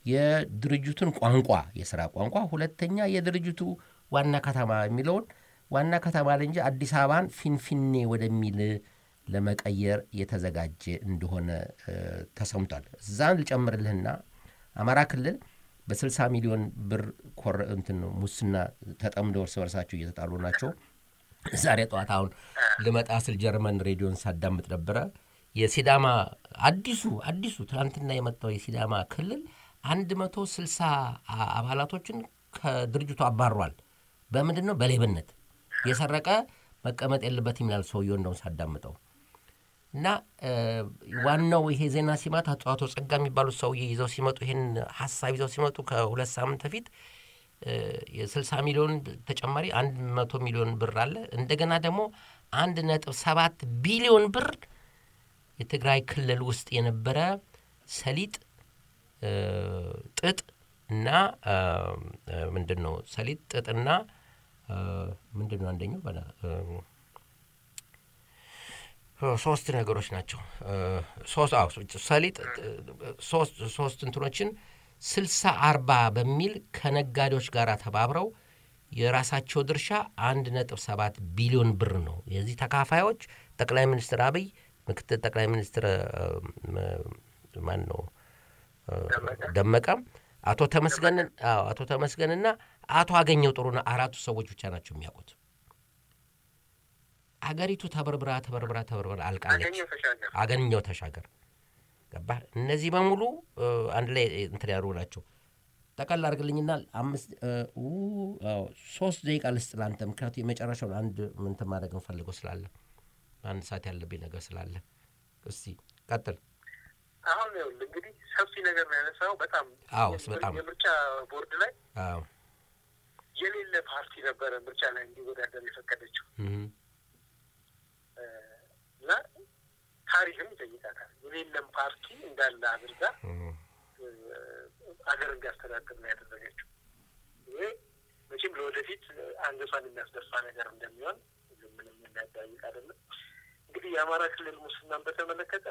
የድርጅቱን ቋንቋ የሥራ ቋንቋ፣ ሁለተኛ የድርጅቱ ዋና ከተማ የሚለውን ዋና ከተማ እንጂ አዲስ አበባን ፊንፊኔ ወደሚል ለመቀየር የተዘጋጀ እንደሆነ ተሰምቷል። እዛን ልጨምርልህና አማራ ክልል በ60 ሚሊዮን ብር ኮር እንትን ሙስና ተጠምደው እርስ በርሳቸው እየተጣሉ ናቸው። ዛሬ ጧት አሁን ልመጣ ስል ጀርመን ሬዲዮን ሳዳምጥ ነበረ። የሲዳማ አዲሱ አዲሱ ትናንትና የመጣው የሲዳማ ክልል አንድ መቶ ስልሳ አባላቶችን ከድርጅቱ አባሯል። በምንድነው? በሌብነት የሰረቀ መቀመጥ የለበትም ይላል ሰውየው እንደው ሳዳምጠው። እና ዋናው ይሄ ዜና ሲማት አቶ ጸጋ የሚባሉት ሰውዬ ይዘው ሲመጡ ይሄን ሐሳብ ይዘው ሲመጡ ከሁለት ሳምንት በፊት የ60 ሚሊዮን ተጨማሪ መቶ ሚሊዮን ብር አለ። እንደገና ደግሞ አንድ ነጥብ ሰባት ቢሊዮን ብር የትግራይ ክልል ውስጥ የነበረ ሰሊጥ ጥጥ እና ምንድነው ሰሊጥ ጥጥና ምንድነው አንደኛው ባላ ሶስት ነገሮች ናቸው። ሶስት አው ሰሊጥ ሶስት ሶስት እንትኖችን ስልሳ አርባ በሚል ከነጋዴዎች ጋር ተባብረው የራሳቸው ድርሻ አንድ ነጥብ ሰባት ቢሊዮን ብር ነው። የዚህ ተካፋዮች ጠቅላይ ሚኒስትር አብይ፣ ምክትል ጠቅላይ ሚኒስትር ማን ነው ደመቀ፣ አቶ ተመስገን አዎ አቶ ተመስገንና አቶ አገኘው ጥሩና አራቱ ሰዎች ብቻ ናቸው የሚያውቁት። አገሪቱ ተበርብራ ተበርብራ ተበርብራ አልቃለች። አገኘው ተሻገር ገባ። እነዚህ በሙሉ አንድ ላይ እንትን ያሩ ናቸው። ተቀል አርግልኝና አምስት አዎ ሶስት ደቂቃ ልስጥ ላንተ፣ ምክንያቱም የመጨረሻው አንድ ምን ተማረግ እንፈልገው ስላለ አንድ ሰዓት ያለብኝ ነገር ስላለ እስቲ ቀጥል። አሁን ነው እንግዲህ ሰፊ ነገር ነው ያነሳው። በጣም አዎ በጣም የምርጫ ቦርድ ላይ አዎ የሌለ ፓርቲ ነበረ ምርጫ ላይ እንዲወዳደር የፈቀደችው እና ታሪክም ይጠይቃታል። የሌለም ፓርቲ እንዳለ አድርጋ አገር እንዲያስተዳድር ነው ያደረገችው። ይሄ መቼም ለወደፊት አንገቷን የሚያስደፋ ነገር እንደሚሆን ምንም እንዳይጠይቅ አይደለም። እንግዲህ የአማራ ክልል ሙስናን በተመለከተ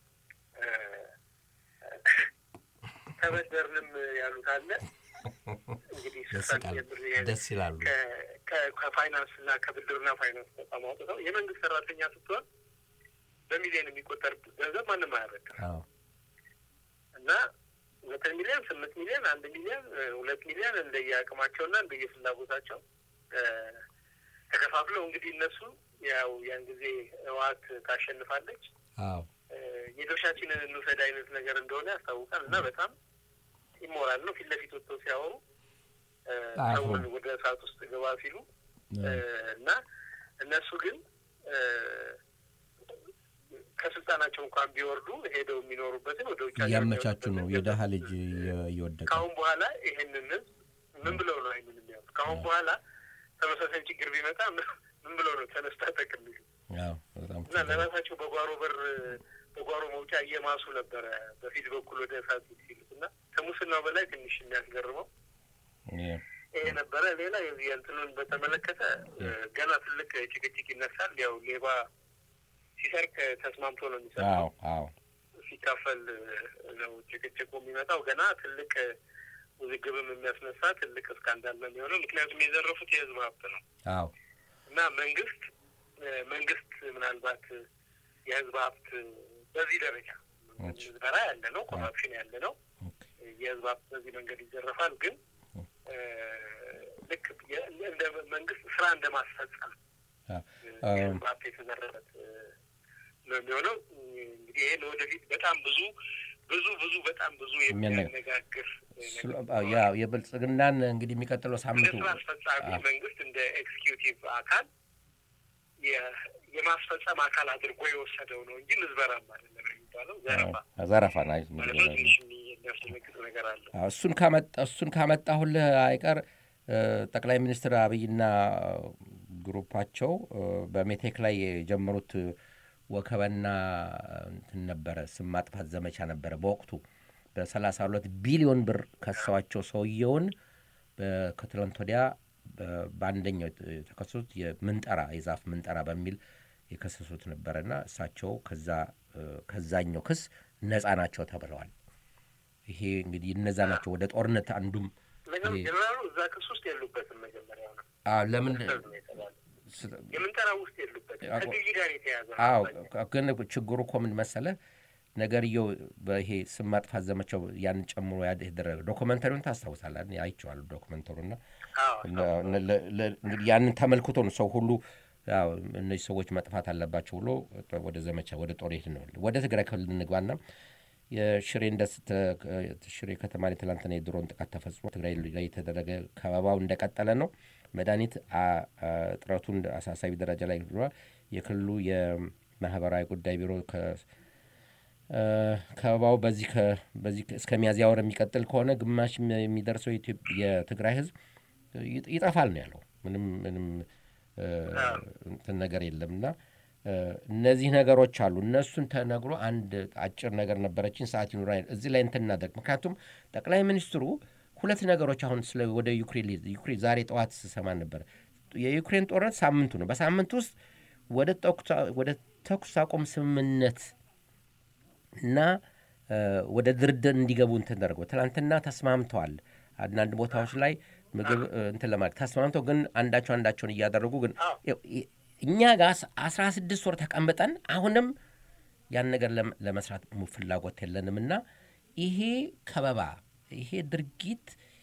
ተበደርንም ያሉት አለ። እንግዲህ ደስ ይላሉ። ከፋይናንስና ከብድርና ፋይናንስ ተቋም አውጥተው የመንግስት ሰራተኛ ስትሆን በሚሊዮን የሚቆጠር ገንዘብ ማንም አያበድርም። አዎ እና ዘጠኝ ሚሊዮን ስምንት ሚሊዮን አንድ ሚሊዮን ሁለት ሚሊዮን እንደየአቅማቸውና እንደየፍላጎታቸው ተከፋፍለው እንግዲህ እነሱ ያው ያን ጊዜ ህወሓት ታሸንፋለች። አዎ የዶሻችንን እንውሰድ አይነት ነገር እንደሆነ ያስታውቃል። እና በጣም ኢሞራል ነው። ፊት ለፊት ወጥተው ሲያወሩ ሰውን ወደ እሳት ውስጥ ገባ ሲሉ እና እነሱ ግን ከስልጣናቸው እንኳን ቢወርዱ ሄደው የሚኖሩበትን ወደ ውጭ ያመቻቹ ነው። የደሃ ልጅ ይወደቀ ካሁን በኋላ ይሄንን ምን ብለው ነው አይምን የሚያው ካሁን በኋላ ተመሳሳይ ችግር ቢመጣ ምን ብለው ነው ተነስታ ተቀምጡ? አዎ በጣም እና ለራሳቸው በጓሮ በር በጓሮ መውጫ እየማሱ ነበረ በፊት በኩል ወደ እሳት ሲሉና ከሙስናው በላይ ትንሽ የሚያስገርመው ይሄ ነበረ። ሌላ የዚህ እንትኑን በተመለከተ ገና ትልቅ ጭቅጭቅ ይነሳል። ያው ሌባ ሲሰርቅ ተስማምቶ ነው የሚሰራው። አዎ አዎ ሲካፈል ነው ጭቅጭቁ የሚመጣው። ገና ትልቅ ውዝግብም የሚያስነሳ ትልቅ ስካንዳል ነው የሚሆነው። ምክንያቱም የዘረፉት የህዝብ ሀብት ነው። አዎ እና መንግስት መንግስት ምናልባት የህዝብ ሀብት በዚህ ደረጃ ምዝበራ ያለ ነው፣ ኮራፕሽን ያለ ነው። የህዝብ ሀብት በዚህ መንገድ ይዘረፋል። ግን ልክ እንደ መንግስት ስራ እንደማስፈጸም የህዝብ ሀብት የተዘረፈት ነው የሚሆነው። እንግዲህ ይሄ ለወደፊት በጣም ብዙ ብዙ ብዙ በጣም ብዙ የሚያነጋግር ያ የብልጽግናን እንግዲህ የሚቀጥለው ሳምንቱ ስራ አስፈጻሚ መንግስት እንደ ኤክስኪዩቲቭ አካል የማስፈጸም አካል አድርጎ የወሰደው ነው እንጂ ምዝበራም አይደለም የሚባለው። ዘረፋ ዘረፋ ነው ነገር አለ። እሱን ካመጣ እሱን ካመጣሁልህ አይቀር ጠቅላይ ሚኒስትር አብይና ግሩፓቸው በሜቴክ ላይ የጀመሩት ወከበና እንትን ነበረ፣ ስም ማጥፋት ዘመቻ ነበረ። በወቅቱ በሰላሳ ሁለት ቢሊዮን ብር ከሰዋቸው ሰውየውን በከትላንት ወዲያ በአንደኛው ተከሰሱት የምንጠራ የዛፍ ምንጠራ በሚል የከሰሱት ነበርና እሳቸው ከዛ ከዛኛው ክስ ነፃ ናቸው ተብለዋል። ይሄ እንግዲህ እነዛ ናቸው ወደ ጦርነት አንዱም ለምን ጀነራሉ እዛ ክስ ውስጥ ያሉበትን መጀመሪያው ነው። አዎ ለምን የምንጠራው ውስጥ የሉበት ከግዢ ጋር የተያዘ አዎ ግን ችግሩ እኮ ምን መሰለህ ነገርየው በይሄ ስም ማጥፋት ዘመቻው ያን ጨምሮ ያደረገ ዶክመንተሪውን ታስታውሳለህ አይቼዋለሁ ዶክመንተሪውና እንግዲህ ያን ተመልክቶ ነው ሰው ሁሉ ያው እነዚህ ሰዎች መጥፋት አለባቸው ብሎ ወደ ዘመቻ ወደ ጦር ሄድ ነው ወደ ትግራይ ክልል እንግባና የሽሬ እንደስተ ሽሬ ከተማ ላይ ትላንትና የድሮን ጥቃት ተፈጽሞ ትግራይ ላይ የተደረገ ከበባው እንደቀጠለ ነው መድኃኒት ጥረቱን አሳሳቢ ደረጃ ላይ ሆኗል የክልሉ የማህበራዊ ጉዳይ ቢሮ ከ ከበባው በዚህ በዚህ እስከ ሚያዝያ ወር የሚቀጥል ከሆነ ግማሽ የሚደርሰው የትግራይ ህዝብ ይጠፋል ነው ያለው ምንም ምንም እንትን ነገር የለምና እነዚህ ነገሮች አሉ እነሱን ተነግሮ አንድ አጭር ነገር ነበረችን ሰዓት ይኑራል እዚህ ላይ እንትን እናደርግ ምክንያቱም ጠቅላይ ሚኒስትሩ ሁለት ነገሮች አሁን ስለ ወደ ዩክሬን ዩክሬን ዛሬ ጠዋት ሰማ ነበር የዩክሬን ጦርነት ሳምንቱ ነው በሳምንቱ ውስጥ ወደ ተኩስ ወደ ተኩስ አቁም ስምምነት እና ወደ ድርድር እንዲገቡ እንትን ተደረገው ትላንትና ተስማምተዋል አንዳንድ ቦታዎች ላይ ምግብ እንትን ለማድረግ ተስማምተው ግን አንዳቸው አንዳቸውን እያደረጉ ግን እኛ ጋር አስራ ስድስት ወር ተቀምጠን አሁንም ያን ነገር ለመስራት ፍላጎት የለንምና ይሄ ከበባ ይሄ ድርጊት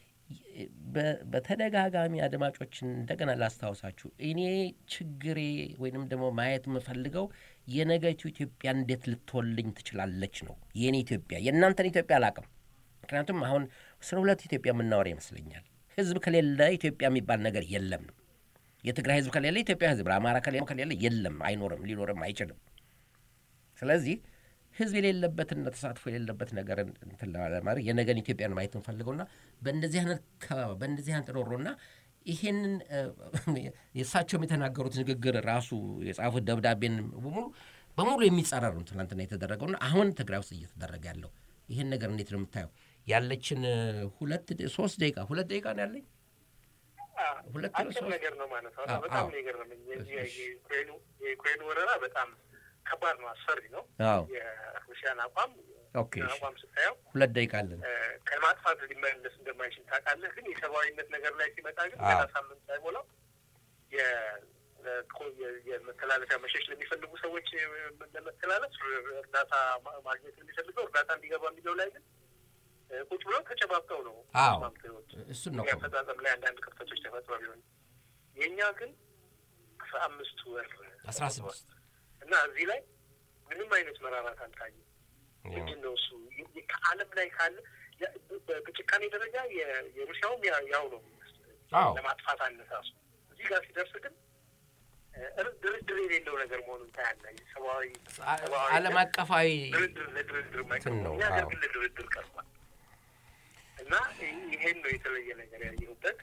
በተደጋጋሚ አድማጮችን እንደገና ላስታውሳችሁ እኔ ችግሬ ወይንም ደግሞ ማየት የምፈልገው የነገይቱ ኢትዮጵያ እንዴት ልትወልኝ ትችላለች ነው የኔ ኢትዮጵያ የእናንተን ኢትዮጵያ አላቅም ምክንያቱም አሁን ስለ ሁለት ኢትዮጵያ የምናወራ ይመስለኛል ህዝብ ከሌለ ኢትዮጵያ የሚባል ነገር የለም የትግራይ ህዝብ ከሌለ ኢትዮጵያ ህዝብ አማራ ከሌለ የለም አይኖርም ሊኖርም አይችልም ስለዚህ ህዝብ የሌለበትና ተሳትፎ የሌለበት ነገር እንትን ለማድረግ የነገን ኢትዮጵያን ማየት እንፈልገውና በእንደዚህ አይነት ከበባ በእንደዚህ አይነት ሮሮና ይሄንን የሳቸው የተናገሩት ንግግር ራሱ የጻፉት ደብዳቤን በሙሉ በሙሉ የሚጻረር ነው ትናንትና የተደረገውና አሁን ትግራይ ውስጥ እየተደረገ ያለው ይሄን ነገር እንዴት ነው የምታየው ያለችን ሁለት ሶስት ደቂቃ ሁለት ደቂቃ ነው ያለኝ ሁለት ነገር ነው ማለት ነው በጣም ነገር ነው የዩክሬኑ የዩክሬኑ ወረራ በጣም ከባድ ነው አስፈሪ ነው የሩሲያን አቋም ኦኬ አቋም ስታየው ሁለት ደቂቃ አለን ከማጥፋት ሊመለስ እንደማይችል ታውቃለህ ግን የሰብአዊነት ነገር ላይ ሲመጣ ግን ሳምንት ሳይሞላው የ የመተላለፊያ መሸሽ ለሚፈልጉ ሰዎች ለመተላለፍ እርዳታ ማግኘት የሚፈልገው እርዳታ እንዲገባ የሚለው ላይ ግን ቁጭ ብሎ ተጨባብጠው ነው ማምተሮች እሱ ነው ያፈጣጠም ላይ አንዳንድ ክፍተቶች ተፈጥረው ቢሆን የኛ ግን አስራ አምስት ወር አስራ ስድስት እና እዚህ ላይ ምንም አይነት መራራት አልታየም ምንድነው እሱ ከዓለም ላይ ካለ በጭካኔ ደረጃ የሩሲያውም ያው ነው ለማጥፋት አነሳሱ እዚህ ጋር ሲደርስ ግን ድርድር የሌለው ነገር መሆኑን ታያለህ ሰብአዊ ዓለም አቀፋዊ ድርድር ለድርድር ማይቀር ነው ያ ግን ለድርድር ቀርቧል እና ይሄን ነው የተለየ ነገር ያየሁበት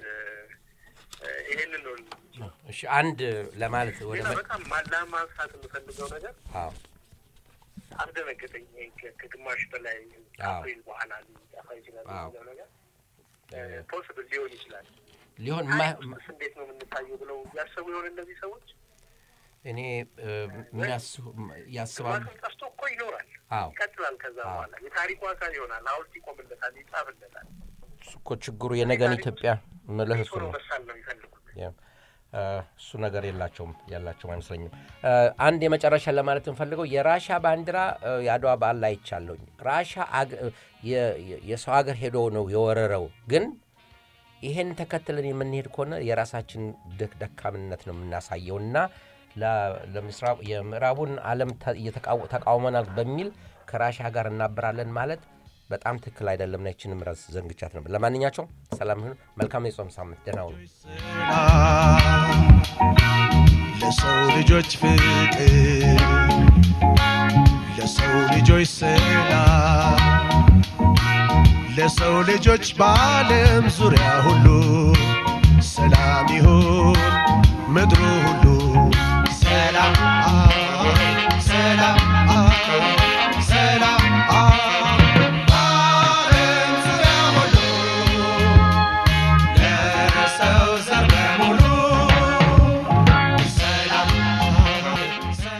ይሄን ነው እሺ አንድ ለማለት ወደ በጣም ማላማንሳት የምፈልገው ነገር አዎ አስደነገጠኝ ከግማሽ በላይ አፕሪል በኋላ ሊጠፋ ይችላል የሚለው ነገር ፖሲብል ሊሆን ይችላል ሊሆን እንዴት ነው የምንታየው ብለው ያሰቡ ይሆን እነዚህ ሰዎች እኔ ምን ያስባሉ ቀስቶ እኮ ይኖራል ይቀጥላል ከዛ በኋላ የታሪኩ አካል ይሆናል ሐውልት ይቆምለታል ይጻፍለታል እኮ ችግሩ የነገን ኢትዮጵያ መለህሱ ነው ያ እሱ ነገር የላቸውም ያላቸው አይመስለኝም አንድ የመጨረሻ ለማለት እንፈልገው የራሻ ባንዲራ ያድዋ በዓል ላይ ይቻለኝ ራሻ የሰው ሀገር ሄዶ ነው የወረረው ግን ይሄን ተከትለን የምንሄድ ከሆነ የራሳችን ደካምነት ነው የምናሳየውና ለምስራቅ የምዕራቡን ዓለም ተቃውመናል በሚል ከራሻ ጋር እናበራለን ማለት በጣም ትክክል አይደለም ነችንም ራስ ዘንግቻት ነበር ለማንኛውም ሰላም ይሁን መልካም የጾም ሳምንት ደህና ሁኑ ለሰው ልጆች ፍቅር ለሰው ልጆች ሰላም ለሰው ልጆች በዓለም ዙሪያ ሁሉ ሰላም ይሁን ምድሩ ሁሉ ሰላም